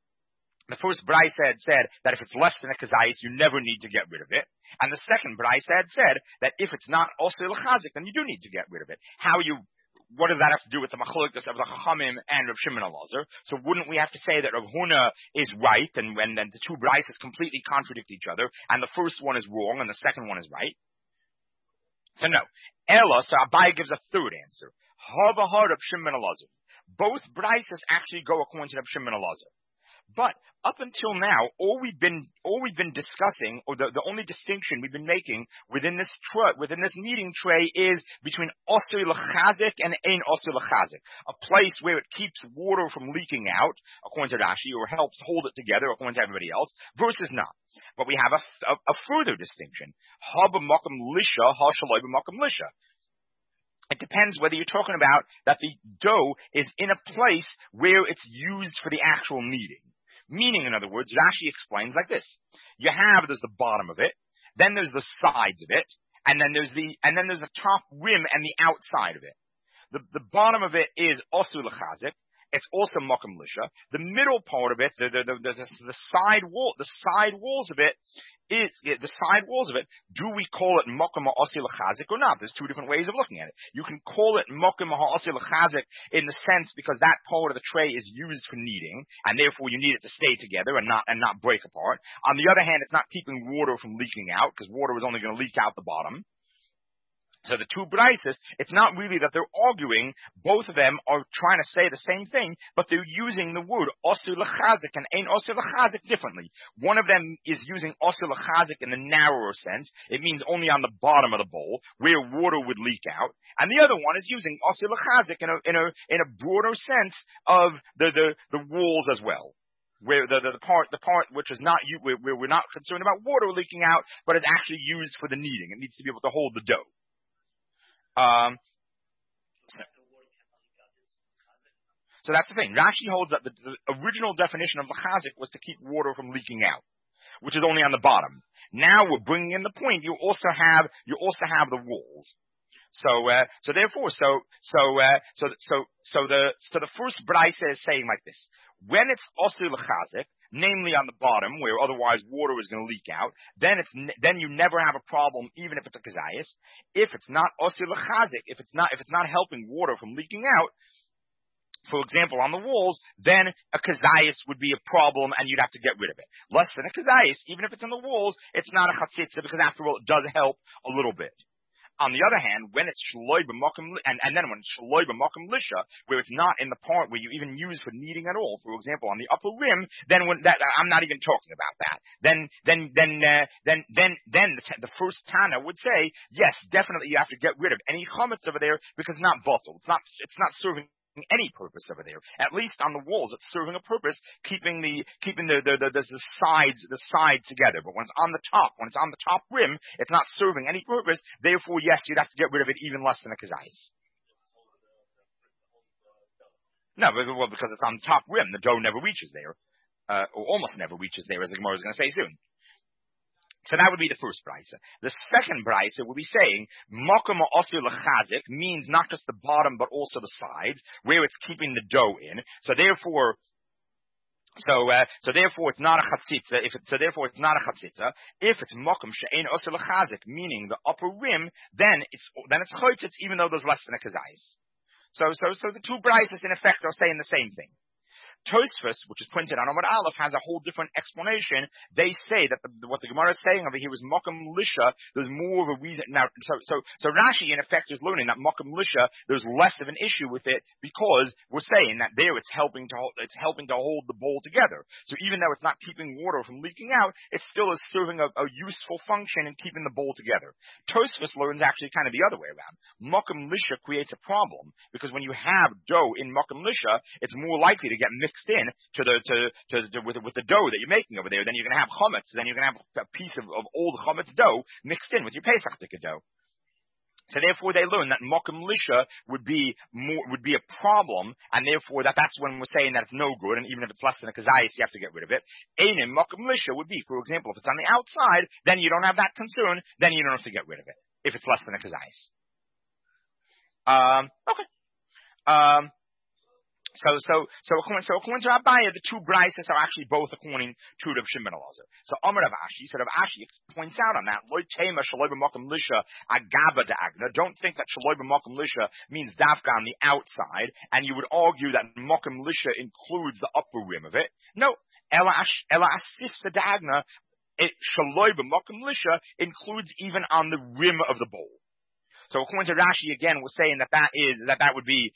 that if it's less than a kazayas, you never need to get rid of it. And the second brayse had said that if it's not also l'chazik, then you do need to get rid of it. What does that have to do with the machlokas of the Chachamim and Reb Shimon Elazar? So wouldn't we have to say that Rav Huna is right, and then the two brayses completely contradict each other, and the first one is wrong, and the second one is right? So no. Ella, so Abai gives a third answer. Havahar Reb Shimon Elazar. Both brayses actually go according to Reb Shimon Elazar. But up until now, all we've been discussing, or the only distinction we've been making within this kneading tray is between osir l'chazik and ein osir l'chazik, a place where it keeps water from leaking out, according to Rashi, or helps hold it together, according to everybody else, versus not. But we have a further distinction. Ha b'makom lisha, ha shaloi b'makom lisha. It depends whether you're talking about that the dough is in a place where it's used for the actual kneading. Meaning, in other words, Rashi explains like this. There's the bottom of it, then there's the sides of it, and then there's the top rim and the outside of it. The bottom of it is also l'chazik. It's also makom lisha. The middle part of it, the side walls of it, do we call it makom ha'asi l'chazik or not? There's two different ways of looking at it. You can call it makom ha'asi l'chazik in the sense because that part of the tray is used for kneading, and therefore you need it to stay together and not break apart. On the other hand, it's not keeping water from leaking out because water is only going to leak out the bottom. So the two brayses, it's not really that they're arguing. Both of them are trying to say the same thing, but they're using the word osir l'chazik and ein osir l'chazik differently. One of them is using osir l'chazik in the narrower sense. It means only on the bottom of the bowl where water would leak out, and the other one is using osir l'chazik in a broader sense of the walls as well. Where the part which is not where we're not concerned about water leaking out, but it's actually used for the kneading. It needs to be able to hold the dough. So that's the thing. Rashi holds that the original definition of l'chazik was to keep water from leaking out, which is only on the bottom. Now we're bringing in the point. You also have the walls. So therefore, the first brayse is saying like this: when it's osir l'chazik, namely on the bottom, where otherwise water is going to leak out, then you never have a problem, even if it's a kazayas. If it's not osir l'chazik, if it's not helping water from leaking out, for example, on the walls, then a kazayas would be a problem, and you'd have to get rid of it. Less than a kazayas, even if it's on the walls, it's not a chatzitza because after all, it does help a little bit. On the other hand, when it's shaloi b'makom, and then when it's shaloi b'makom lisha, where it's not in the part where you even use for kneading at all, for example, on the upper rim, then I'm not even talking about that. Then the first Tana would say, yes, definitely you have to get rid of any chametz over there because it's not bottle. It's not serving any purpose over there. At least on the walls, it's serving a purpose, keeping the sides together. But when it's on the top rim, it's not serving any purpose. Therefore, yes, you'd have to get rid of it even less than a kazayas. No, well, because it's on top rim. The dough never reaches there, or almost never reaches there, as the Gemara is going to say soon. So that would be the first brisa. The second brisa would be saying, Mokum Osir Lechazik means not just the bottom, but also the sides, where it's keeping the dough in. So therefore it's not a chatzitza. Therefore it's not a chatzitza. If it's mokum she'ein osir lechazik, meaning the upper rim, then it's chotzitz, even though there's less than a kazayis. So the two brises in effect are saying the same thing. Tosfos, which is printed on Amud Aleph, has a whole different explanation. They say that what the Gemara is saying over here is Mokum Lisha. There's more of a reason now. So Rashi in effect is learning that Mokum Lisha, there's less of an issue with it because we're saying that there it's helping to hold the bowl together. So even though it's not keeping water from leaking out, it still is serving a useful function in keeping the bowl together. Tosfos learns actually kind of the other way around. Mokum Lisha creates a problem because when you have dough in Mokum Lisha, it's more likely to get mixed in with the dough that you're making over there. Then you're going to have chametz. Then you're going to have a piece of old chametz dough mixed in with your Pesach tikka dough. So therefore, they learn that mokum lisha would be a problem, and therefore that's when we're saying that it's no good. And even if it's less than a kazayis, you have to get rid of it. Einim mokum lisha would be, for example, if it's on the outside, then you don't have that concern. Then you don't have to get rid of it if it's less than a kazayis. Okay. So according to Abaye, the two brises are actually both according to Rav Shimon Elazar. So Amar Rav Ashi, so Rav Ashi points out on that, Lo tema shaloi b'makom lisha agaba da'agna. Don't think that shaloi b'makom lisha means dafka on the outside, and you would argue that makom lisha includes the upper rim of it. No, ela asif da'agna, shaloi b'makom lisha includes even on the rim of the bowl. So according to Rashi, again, we're saying that would be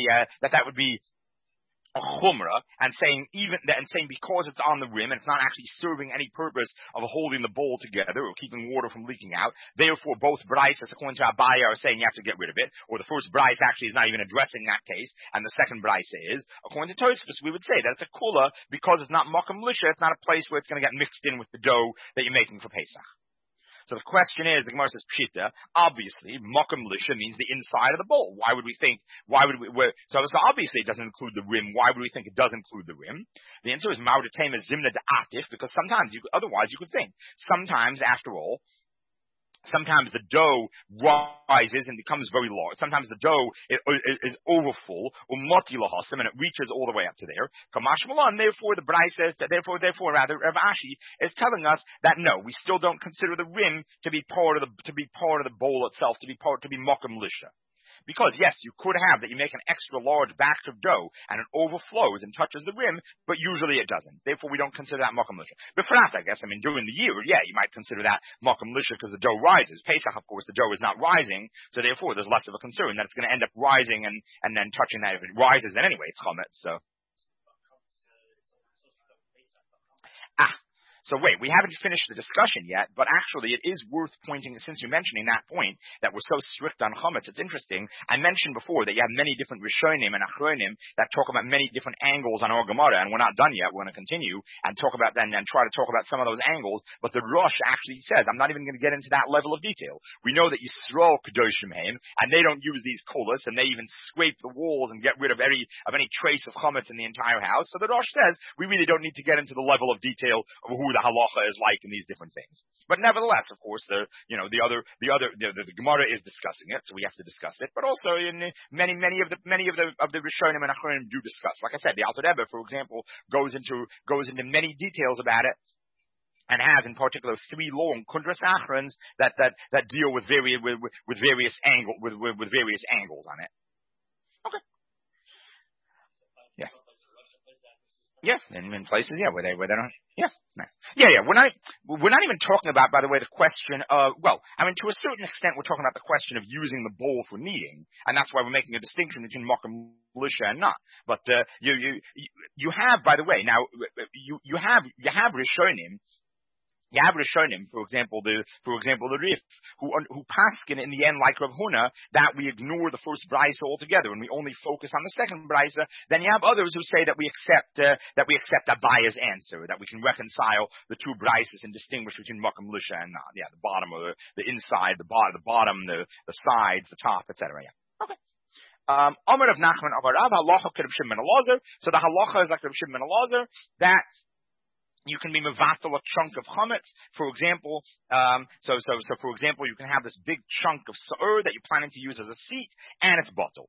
a chumrah, and saying because it's on the rim and it's not actually serving any purpose of holding the bowl together or keeping water from leaking out, therefore both brises, according to Abaye, are saying you have to get rid of it, or the first brise actually is not even addressing that case, and the second brise is, according to Tosfos, we would say that it's a kula because it's not makom lisha, it's not a place where it's going to get mixed in with the dough that you're making for Pesach. So the question is, the Gemara says, Pshita, obviously, Mokum Lisha means the inside of the bowl. So obviously it doesn't include the rim. Why would we think it does include the rim? The answer is Maudatema Zimna Da'atif, because otherwise you could think, after all, sometimes the dough rises and becomes very large. Sometimes the dough is overfull, or moti lahasim, and it reaches all the way up to there. Kamash Malan, therefore the Brai says, therefore Rav Ashi is telling us that no, we still don't consider the rim to be part of the bowl itself, to be mokum lisha. Because yes, you could have that you make an extra large batch of dough and it overflows and touches the rim, but usually it doesn't. Therefore, we don't consider that makom lisha. But for that, I guess, during the year, yeah, you might consider that makom lisha because the dough rises. Pesach, of course, the dough is not rising, so therefore there's less of a concern that it's going to end up rising and then touching that. If it rises, then anyway, it's chametz. So wait, we haven't finished the discussion yet, but actually it is worth pointing, since you're mentioning that point, that we're so strict on chametz, it's interesting. I mentioned before that you have many different rishonim and achronim that talk about many different angles on our Gemara, and we're not done yet. We're going to continue and try to talk about some of those angles, but the Rosh actually says, I'm not even going to get into that level of detail. We know that Yisrael Kedoshim Haim, and they don't use these kolas, and they even scrape the walls and get rid of any trace of chametz in the entire house. So the Rosh says, we really don't need to get into the level of detail of who the halacha is like in these different things. But nevertheless, of course, the Gemara is discussing it, so we have to discuss it. But also, in many of the Rishonim and Achronim do discuss. Like I said, the Alter Rebbe, for example, goes into many details about it, and has in particular 3 long kundras achrons that deal with various angles on it. Okay. Yeah. Yeah, in places, yeah, where they don't. Yeah. No. Yeah. We're not even talking about, by the way, the question of, to a certain extent, we're talking about the question of using the bowl for kneading, and that's why we're making a distinction between makom lisha and not. But you have, by the way, now you have rishonim. You have Rishonim, for example, the Rif, who paskin in the end like Rav Huna, that we ignore the first brisa altogether and we only focus on the second brisa. Then you have others who say that we accept Abaye's answer, that we can reconcile the two brisas and distinguish between makom lisha and not. Yeah, the bottom or the inside, the bottom, the sides, the top, etc. Yeah. Okay. Amar of Nachman Amar Rav halacha Reb Shimon ben Elazar. So the halacha is like Reb Shimon ben Elazar that you can be mevatel a chunk of chametz. For example, so for example, you can have this big chunk of sa'ur that you're planning to use as a seat, and it's bottle.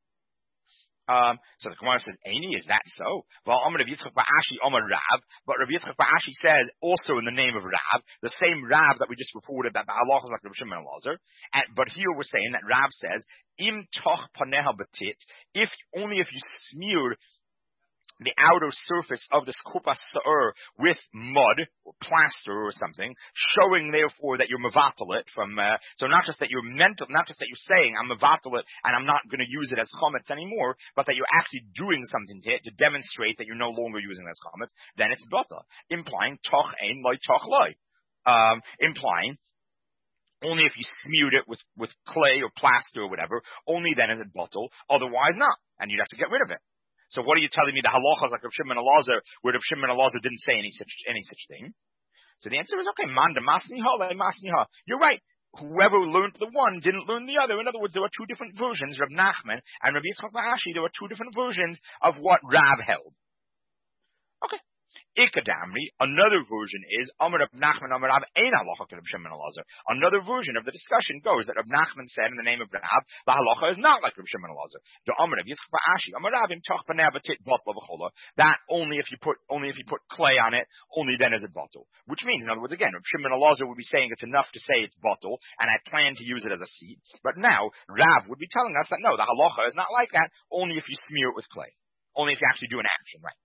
So the Gemara says, Eini, is that so? Well, Amar Rav Yitzchak Ba'ashi, Amar Rav, but Rav Yitzchak Ba'ashi says, also in the name of Rav, the same Rav that we just reported that the halacha is like Reb Shimon ben Elazar, but here we're saying that Rav says, Im toch paneha batit, only if you smear the outer surface of this kupas sa'ur with mud or plaster or something, showing therefore that you're mevatel it from. So not just that you're saying I'm mevatel it and I'm not going to use it as chametz anymore, but that you're actually doing something to it to demonstrate that you're no longer using it as chametz. Then it's bata, implying toch ein loy toch loy, implying only if you smeared it with clay or plaster or whatever, only then is it bottle, otherwise not, and you'd have to get rid of it. So what are you telling me? The halacha is like Reb Shimon ben Elazar, where Reb Shimon ben Elazar didn't say any such thing. So the answer is okay. Manda masniha le masniha. You're right. Whoever learned the one didn't learn the other. In other words, there were two different versions. Reb Nachman and Reb Yitzchak Ba'ashi. There were two different versions of what Rav held. Okay. Ikadamri, another version is Amar Reb Nachman Amar Rav Ein halacha Reb Shimon ben Elazar. Another version of the discussion goes that Reb Nachman said in the name of Rav, the halacha is not like Reb Shimon ben Elazar. The Amar Reb Yitzchak Ba'ashi Amar Rav im toch b'nei batit botla v'chola. That only if you put clay on it, only then is it bottle. Which means, in other words, again, Reb Shimon ben Elazar would be saying it's enough to say it's bottle, and I plan to use it as a seed. But now Rav would be telling us that no, the halacha is not like that. Only if you smear it with clay. Only if you actually do an action, right?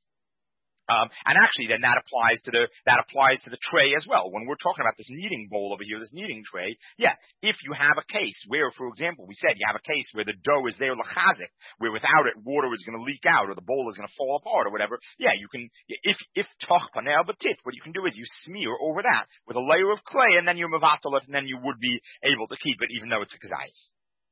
And actually, then that applies to the tray as well. When we're talking about this kneading bowl over here, this kneading tray, if you have a case where, for example, we said you have a case where the dough is there lachazik, where without it water is going to leak out or the bowl is going to fall apart or whatever, you can, if toch panel batit, what you can do is you smear over that with a layer of clay and then you mevatel it and then you would be able to keep it even though it's a kazayis.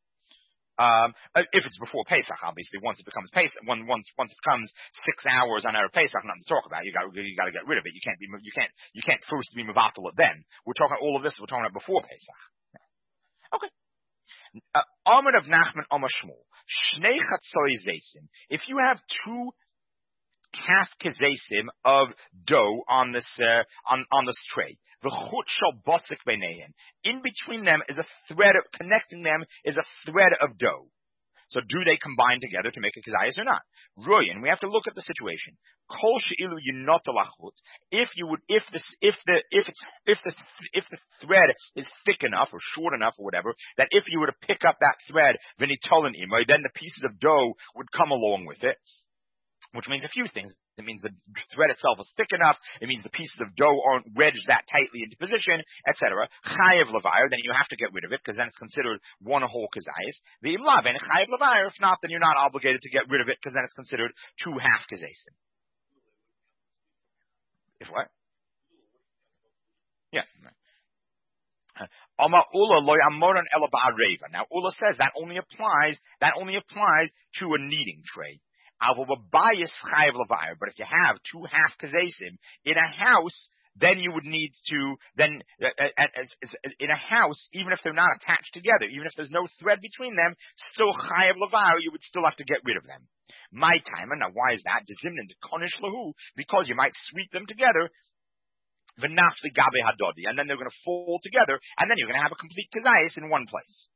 If it's before Pesach, obviously, once it becomes Pesach, once it comes 6 hours on Erev Pesach, nothing to talk about. You got to get rid of it. You can't first be mevatel it then. We're talking all of this. We're talking about before Pesach. Okay. Amar of Nachman Amar Shmuel Shnei Chatzoi Zaysim. If you have two half kezesim of dough on this tray. The chut shall botzik beinehem. In between them is a thread connecting them is a thread of dough. So do they combine together to make a kazayas or not? Royan, we have to look at the situation. Kol she'ilu yinotalachut. If the thread is thick enough or short enough or whatever, that if you were to pick up that thread, v'nitolen imay, then the pieces of dough would come along with it. Which means a few things. It means the thread itself is thick enough. It means the pieces of dough aren't wedged that tightly into position, etc. Chayev levayr, then you have to get rid of it because then it's considered one whole kazayis. The imlav and chayev levayr. If not, then you're not obligated to get rid of it because then it's considered two half kazayisim. If what? Yeah. Now Ula says that only applies to a kneading tray. But if you have two half kazesim in a house, then you would need to in a house, even if they're not attached together, even if there's no thread between them, still chayav levar, you would still have to get rid of them. My time, and now why is that? Because you might sweep them together. And then they're going to fall together, and then you're going to have a complete kazayis in one place.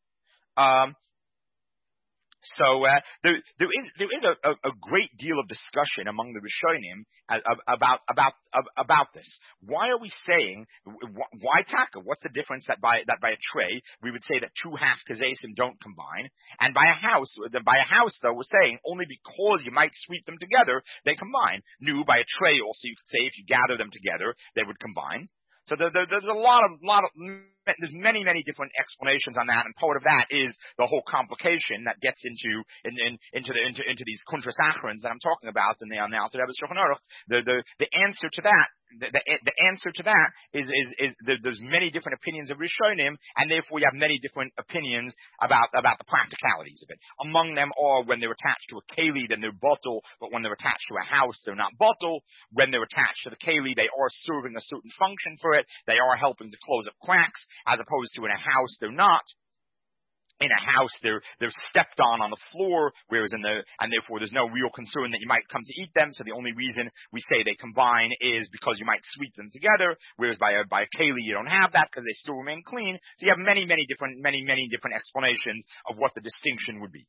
So there is a great deal of discussion among the Rishonim about this. Why are we saying why taka? What's the difference that by a tray we would say that two half kazesim don't combine, and by a house though we're saying only because you might sweep them together they combine. New by a tray also you could say if you gather them together they would combine. So there's many different explanations on that, and part of that is the whole complication that gets into these kuntras achrons that I'm talking about in the Alter Rebbe's Shulchan Aruch. The answer to that. The answer to that is there's many different opinions of Rishonim, and therefore you have many different opinions about the practicalities of it. Among them are when they're attached to a keli, then they're bottle, but when they're attached to a house, they're not bottle. When they're attached to the keli, they are serving a certain function for it. They are helping to close up cracks, as opposed to in a house, they're not. in a house, they're stepped on the floor, whereas and therefore there's no real concern that you might come to eat them. So the only reason we say they combine is because you might sweep them together, whereas by a keli you don't have that because they still remain clean. So you have many different explanations of what the distinction would be.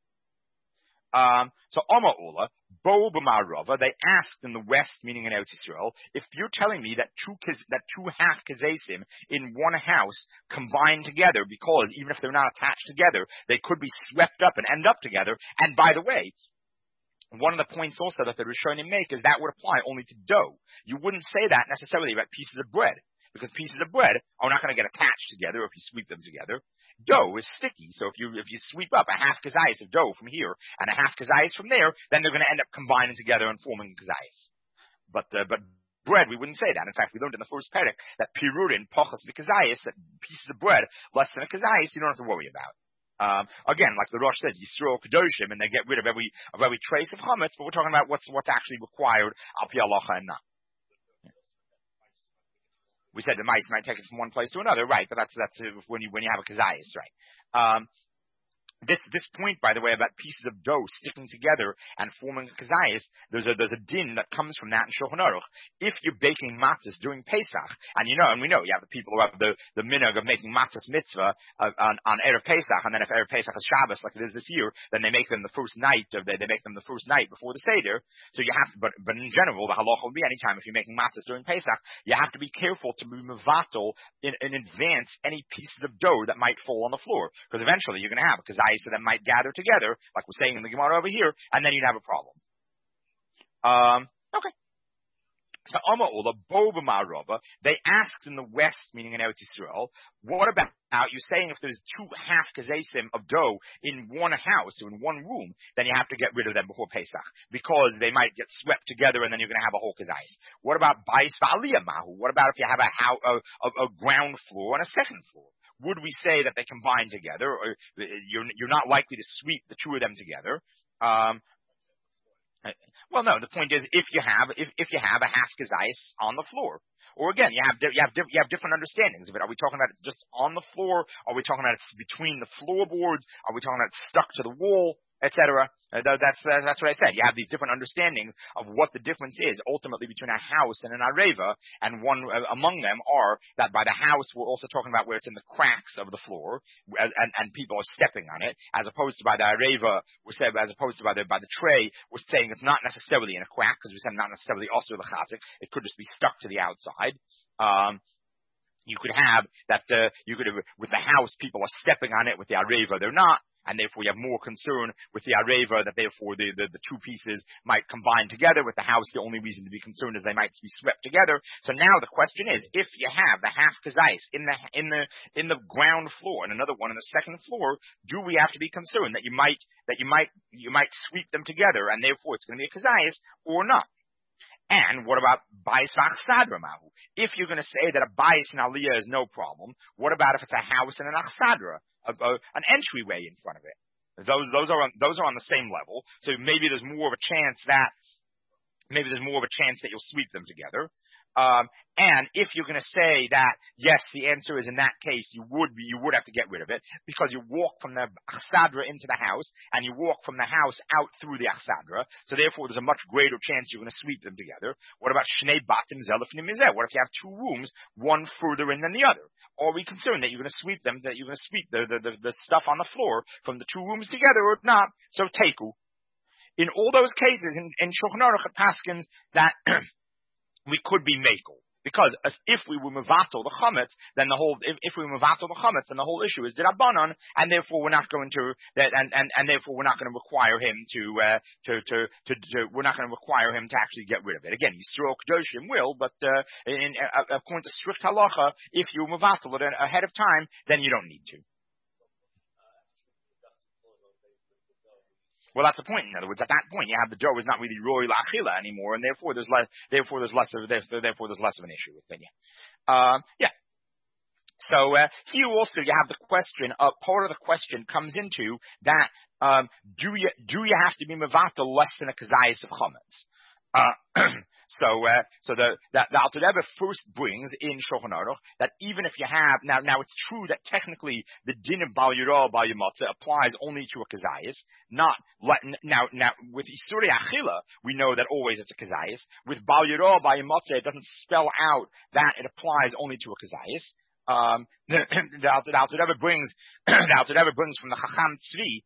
So Omar Ola, Bo B'Marava, they asked in the west, meaning in Eretz Yisrael, if you're telling me that two half kazesim in one house combine together, because even if they're not attached together, they could be swept up and end up together. And by the way, one of the points also that the Rishonim make is that would apply only to dough. You wouldn't say that necessarily about pieces of bread, because pieces of bread are not going to get attached together if you sweep them together. Dough is sticky, so if you sweep up a half kazayis of dough from here and a half kazayis from there, then they're going to end up combining together and forming kazayis. But bread, we wouldn't say that. In fact, we learned in the first parak that pirurin, pachas v'kazayis, that pieces of bread less than a kazayis, you don't have to worry about. Again, like the Rosh says, Yisrael Kedoshim, and they get rid of every trace of chametz, but we're talking about what's actually required al pi halacha and not. We said the mice might take it from one place to another, right? But that's when you have a kazayis, right? This point, by the way, about pieces of dough sticking together and forming a kazayis, there's a din that comes from that in Shulchan Aruch. If you're baking matzahs during Pesach, and we know you have the people who have the minhag of making matzahs mitzvah on Erev Pesach, and then if Erev Pesach is Shabbos like it is this year, then they make them the first night before the Seder. So you have to, but in general, the halacha will be anytime if you're making matzahs during Pesach, you have to be careful to be mevatel in advance any pieces of dough that might fall on the floor, because eventually you're going to have a kazayis that might gather together, like we're saying in the Gemara over here, and then you'd have a problem. Okay. So Omar Ula, Bo B'Marava, they asked in the west, meaning in Eretz Yisrael, what about you're saying if there's two half kazesim of dough in one house or in one room, then you have to get rid of them before Pesach, because they might get swept together and then you're going to have a whole kazais. What about Bais V'Aliyah Mahu? What about if you have a ground floor and a second floor? Would we say that they combine together, or you're not likely to sweep the two of them together? Well, no. The point is, if you have a half kazais on the floor, or again, you have different understandings of it. Are we talking about it just on the floor? Are we talking about it between the floorboards? Are we talking about it stuck to the wall, etc.? That's what I said. You have these different understandings of what the difference is ultimately between a house and an areva, and one among them are that by the house we're also talking about where it's in the cracks of the floor and people are stepping on it, as opposed to by the areva as opposed to by the tray, we're saying it's not necessarily in a crack, because we said not necessarily also the chazik. It could just be stuck to the outside. You could have that. With the house, people are stepping on it. With the areva, they're not. And therefore you have more concern with the areva that therefore the two pieces might combine together. With the house, the only reason to be concerned is they might be swept together. So now the question is, if you have the half kazais in the ground floor and another one in the second floor, do we have to be concerned that you might sweep them together and therefore it's going to be a kazais or not? And what about Bais V'Achsadra Mahu? If you're going to say that a Bais and Aliyah is no problem, what about if it's a house and an Achsadra, an entryway in front of it? Those are on the same level. So maybe there's more of a chance that you'll sweep them together. And if you're going to say that, yes, the answer is in that case, you would have to get rid of it, because you walk from the achsadra into the house, and you walk from the house out through the achsadra, so therefore there's a much greater chance you're going to sweep them together. What about shnei batim zelifnim mizeh? What if you have two rooms, one further in than the other? Are we concerned that you're going to sweep them, that you're going to sweep the stuff on the floor from the two rooms together or not? So teku. In all those cases, in Shulchan Aruch it paskins that we could be mekel, because if we were mevatel the chametz, then the whole issue is dirabanan, and therefore we're not going to therefore we're not going to require him we're not going to require him to actually get rid of it. Again, Yisrael Kedoshim will, but according to strict halacha, if you mevatel it ahead of time, then you don't need to. Well, that's the point. In other words, at that point, you have the dough is not really roy la'achila anymore, and therefore there's less of an issue with it. Yeah. So here also you have the question. Part of the question comes into that: do you have to be mevatel less than a kazayis of chametz? So the Alter Rebbe first brings in Shulchan Aruch that even if you have now it's true that technically the din of Bal Yirah Bal Yamotza applies only to a kazayis, not now with Isurei Achila we know that always it's a kazayis. With Bal Yirah Bal Yamotza it doesn't spell out that it applies only to a kazayis. The Alter Rebbe brings from the Chacham Tzvi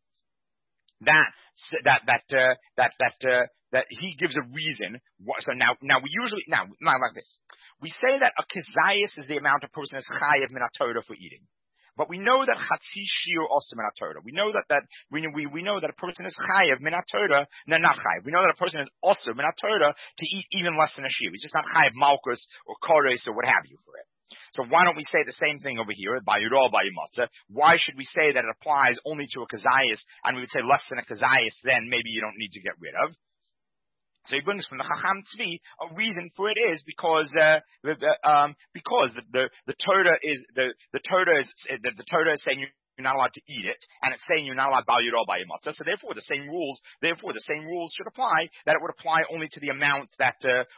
that he gives a reason. So now we usually now like this. We say that a kazayis is the amount a person is chayav min haTorah for eating, but we know that chatzi shiur also min haTorah. We know that we know that a person is chayav min haTorah, not chayav. We know that a person is also min haTorah to eat even less than a shiur. He's just not chayav malchus or kores or what have you for it. So why don't we say the same thing over here, by Yirah, by Yimotza? Why should we say that it applies only to a kazayis, and we would say less than a kazayis, then maybe you don't need to get rid of? So he brings from the Chacham Tzvi a reason for it is because the Torah is saying you're not allowed to eat it, and it's saying you're not allowed Bal Yirah Bal Yamotza. So therefore the same rules should apply. That it would apply only to the amount that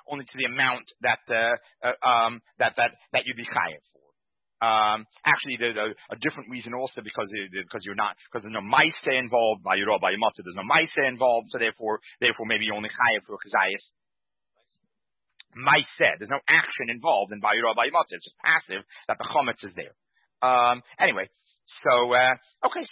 you'd be chayav for. Actually, there's a different reason also because there's no ma'aseh involved. Bal Yirah Bal Yamotza, there's no ma'aseh involved. So therefore maybe you only chayav for a kazayis. Ma'aseh, there's no action involved in Bal Yirah Bal Yamotza. It's just passive that the chometz is there. Anyway. So according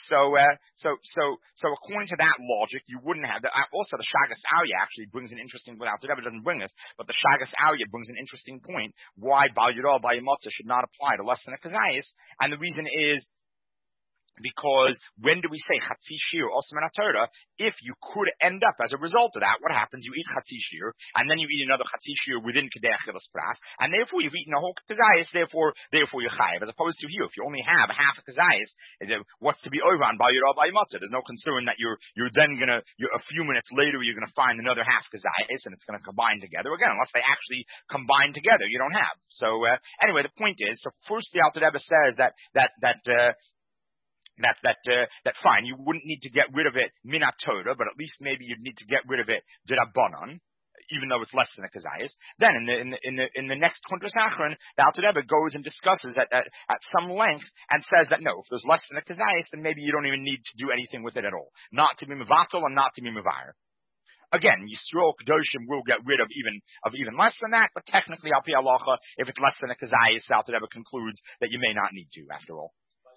to that logic, you wouldn't have that. Also, the Shagas Aryeh actually brings an interesting point. Alter Rebbe doesn't bring this, but the Shagas Aryeh brings an interesting point why Bal Yirah Bal Yamotza should not apply to less than a kazayis, and the reason is because when do we say chatzi shiur also min haTorah? If you could end up as a result of that, what happens? You eat chatzi shiur, and then you eat another chatzi shiur within kedei achilas pras, and therefore you've eaten a whole kazayis. Therefore you're chayav. As opposed to here, if you only have half a kazayis, what's to be over on Bal Yirah Bal Yamotza? There's no concern that you're then a few minutes later you're gonna find another half kazayis, and it's gonna combine together again. Unless they actually combine together, you don't have. So anyway, the point is, so first the Alter Rebbe says that fine, you wouldn't need to get rid of it min haTorah, but at least maybe you'd need to get rid of it d'Rabbanan, even though it's less than a kazayis. Then in the next Kuntres Achron, the Alter Rebbe goes and discusses that at some length and says that no, if there's less than a kazayis, then maybe you don't even need to do anything with it at all. Not to be mevatel and not to be mevayer. Again, Yisrael Kedoshim will get rid of even less than that, but technically, al pi halacha, if it's less than a kazayis, the Alter Rebbe concludes that you may not need to after all.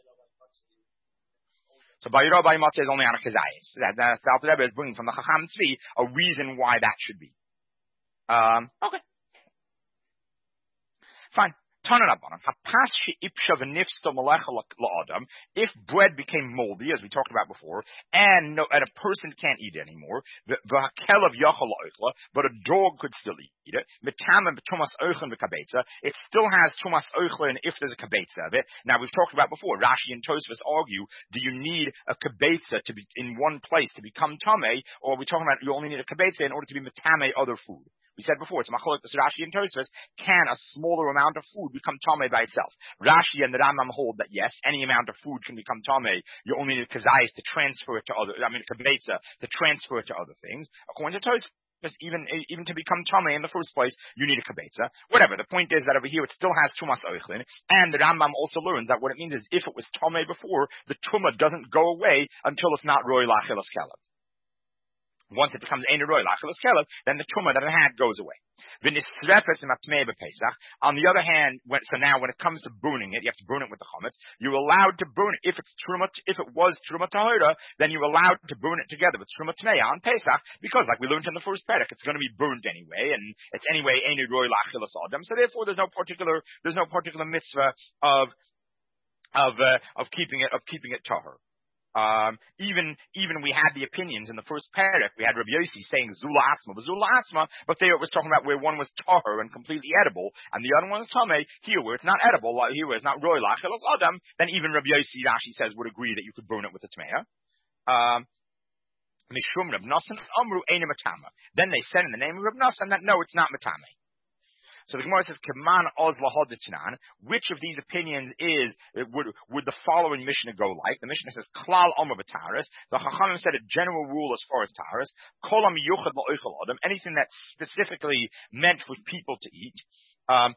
So Bal Yirah Bal Yamotza is only on a kazayis. That's the Alter Rebbe is bringing from the Chacham Tzvi a reason why that should be. Okay. Fine. If bread became moldy, as we talked about before, and a person can't eat it anymore, but a dog could still eat it, it still has tumas oichlin if there's a kabetza of it. Now we've talked about before, Rashi and Tosfos argue, do you need a kabetza to be in one place to become tamei, or are we talking about you only need a kabetza in order to be metame other food? We said before, it's machlokes Rashi and Tosfos. Can a smaller amount of food become tamei by itself? Rashi and the Rambam hold that yes, any amount of food can become tamei. You only need a kazayis to transfer it to kabetza to transfer it to other things. According to Tosfos, even to become tamei in the first place, you need a kabetza. Whatever. The point is that over here it still has tumas oichlin, and the Rambam also learns that what it means is if it was tamei before, the tuma doesn't go away until it's not roi lachilas kelev. Once it becomes ein roi lachilas kelev, then the tumah that it had goes away. On the other hand, when it comes to burning it, you have to burn it with the chametz. You're allowed to burn it if it was truma tahora, then you're allowed to burn it together with truma tmeya on Pesach, because like we learned in the first perek, it's going to be burned anyway, and it's anyway ein roi lachilas adam. So therefore, there's no particular mitzvah of keeping it tahor. Even we had the opinions in the first perek. We had Rabbi Yossi saying Zula Atzma, but there it was talking about where one was tahor and completely edible, and the other one was tamei. Here where it's not edible, here where it's not roi lachilas adam, then even Rabbi Yossi Rashi says would agree that you could burn it with a tmeya. Mishum Rav Nosson Amru Eina Matama. Then they said in the name of Rav Nosson that no, it's not matame. So the Gemara says, Keman oz lahaditinan, which of these opinions would the following Mishnah go like? The Mishnah says, Klal Omer b'Taharis. The Chachamim said a general rule as far as Taharis, Kolam yuchad la'oichel adam, anything that's specifically meant for people to eat, Tome,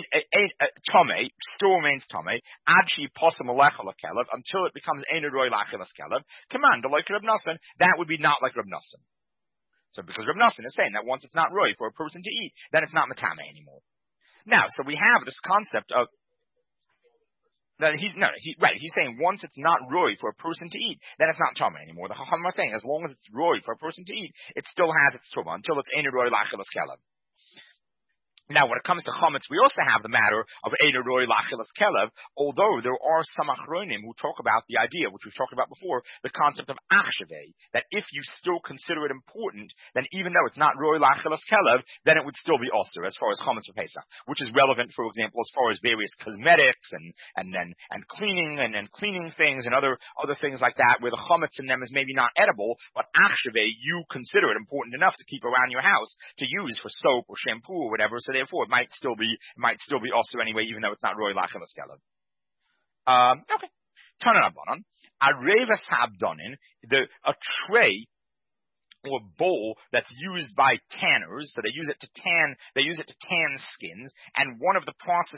still remains Tome, Adshi Possum Alecha Kelev, until it becomes Eineroi Lachilas Kelev. Command, like Reb Nosson, that would be not like Reb Nosson. So because Reb Nosson is saying that once it's not Roi for a person to eat, then it's not Matame anymore. Now, so we have this concept of that he's saying once it's not Roi for a person to eat, then it's not Tome anymore. The Chacham is saying as long as it's Roi for a person to eat, it still has its Tuma until it's Eineroi Lachilas Kelev. Now, when it comes to chametz, we also have the matter of Eider Roy Lachilas Kelev, although there are some achronim who talk about the idea, which we've talked about before, the concept of achshavei, that if you still consider it important, then even though it's not Roy Lachilas Kelev, then it would still be osir as far as chametz for Pesach, which is relevant, for example, as far as various cosmetics and cleaning and cleaning things and other things like that, where the chametz in them is maybe not edible, but achshavei, you consider it important enough to keep around your house to use for soap or shampoo or whatever, so therefore it might still be also anyway, even though it's not Roy Lachilas Kelev. Okay. Tanan Abanon. Arevas Habdonin, a tray or bowl that's used by tanners, so they use it to tan skins, and one of the parts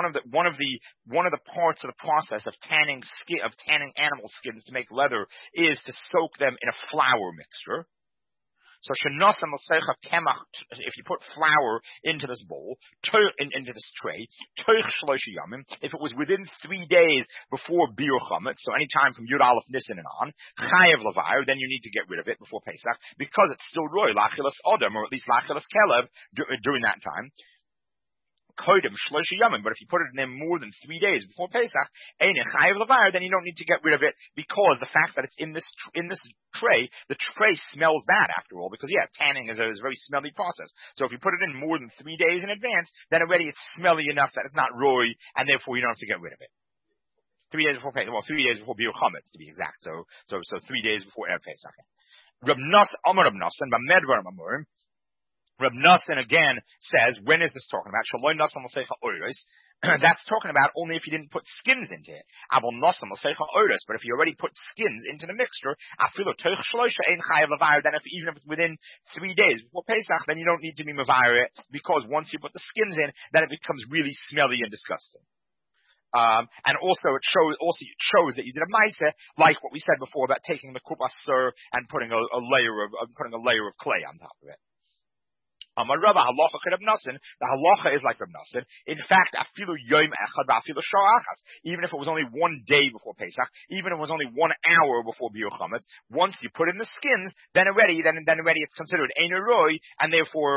of the process of tanning animal skins to make leather is to soak them in a flour mixture. So if you put flour into this bowl, into this tray, if it was within 3 days before Bir Chametz, so any time from Yud Aleph Nisan and on, Chayev Levair, then you need to get rid of it before Pesach, because it's still Roy, Lachilas Odom, or at least Lachilas Kelev, during that time. Kodim Shloshi Yamim, but if you put it in there more than 3 days before Pesach, then you don't need to get rid of it, because the fact that it's in this tray, the tray smells bad after all, because tanning is a very smelly process. So if you put it in more than 3 days in advance, then already it's smelly enough that it's not roy, and therefore you don't have to get rid of it. 3 days before Pesach, 3 days before Bir Chametz to be exact. So 3 days before Erev Pesach. Reb Nosson, Amar Reb Nosson, Bamedvar Mamurim. Reb Nosson again says, when is this talking about? Shaloi Nosson l'seicha oiros. That's talking about only if you didn't put skins into it. Abel Nosson l'seicha oiros. But if you already put skins into the mixture, afilu toich shloisha ein chayav levayer. Then even if it's within 3 days before Pesach, then you don't need to be mevayer it, because once you put the skins in, then it becomes really smelly and disgusting. And also it shows that you did a ma'aseh, like what we said before about taking the kupas sur and putting a layer of clay on top of it. Amar Rabba halacha Reb Nosson. The halacha is like Reb Nosson. In fact, afilu yom echad afilu shah achas. Even if it was only 1 day before Pesach, even if it was only 1 hour before Bir Chametz, once you put in the skins, then already it's considered ein roy, and therefore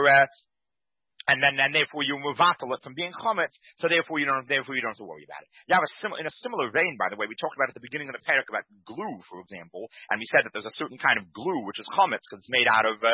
you mevatel it from being chametz, so therefore you don't have to worry about it. You have in a similar vein, by the way, we talked about at the beginning of the parak about glue, for example, and we said that there's a certain kind of glue which is chametz because it's made out of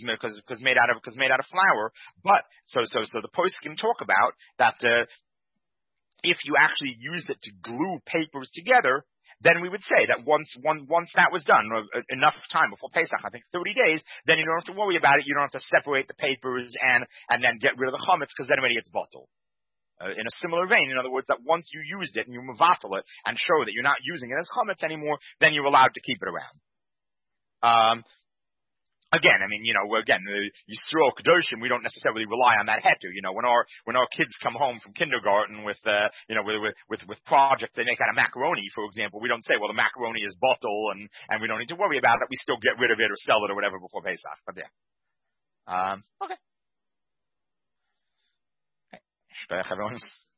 flour. But so the poskim talk about that if you actually used it to glue papers together, then we would say that once that was done, enough time before Pesach, I think 30 days, then you don't have to worry about it. You don't have to separate the papers and then get rid of the chametz, because then already it's bottled. In a similar vein, in other words, that once you used it and you mevatel it and show that you're not using it as chametz anymore, then you're allowed to keep it around. Again, Yisrael Kedoshim, we don't necessarily rely on that heter. When our kids come home from kindergarten with projects they make out of macaroni, for example, we don't say, well, the macaroni is bottle and we don't need to worry about it. We still get rid of it or sell it or whatever before Pesach. But yeah. Okay. Shpeich everyone.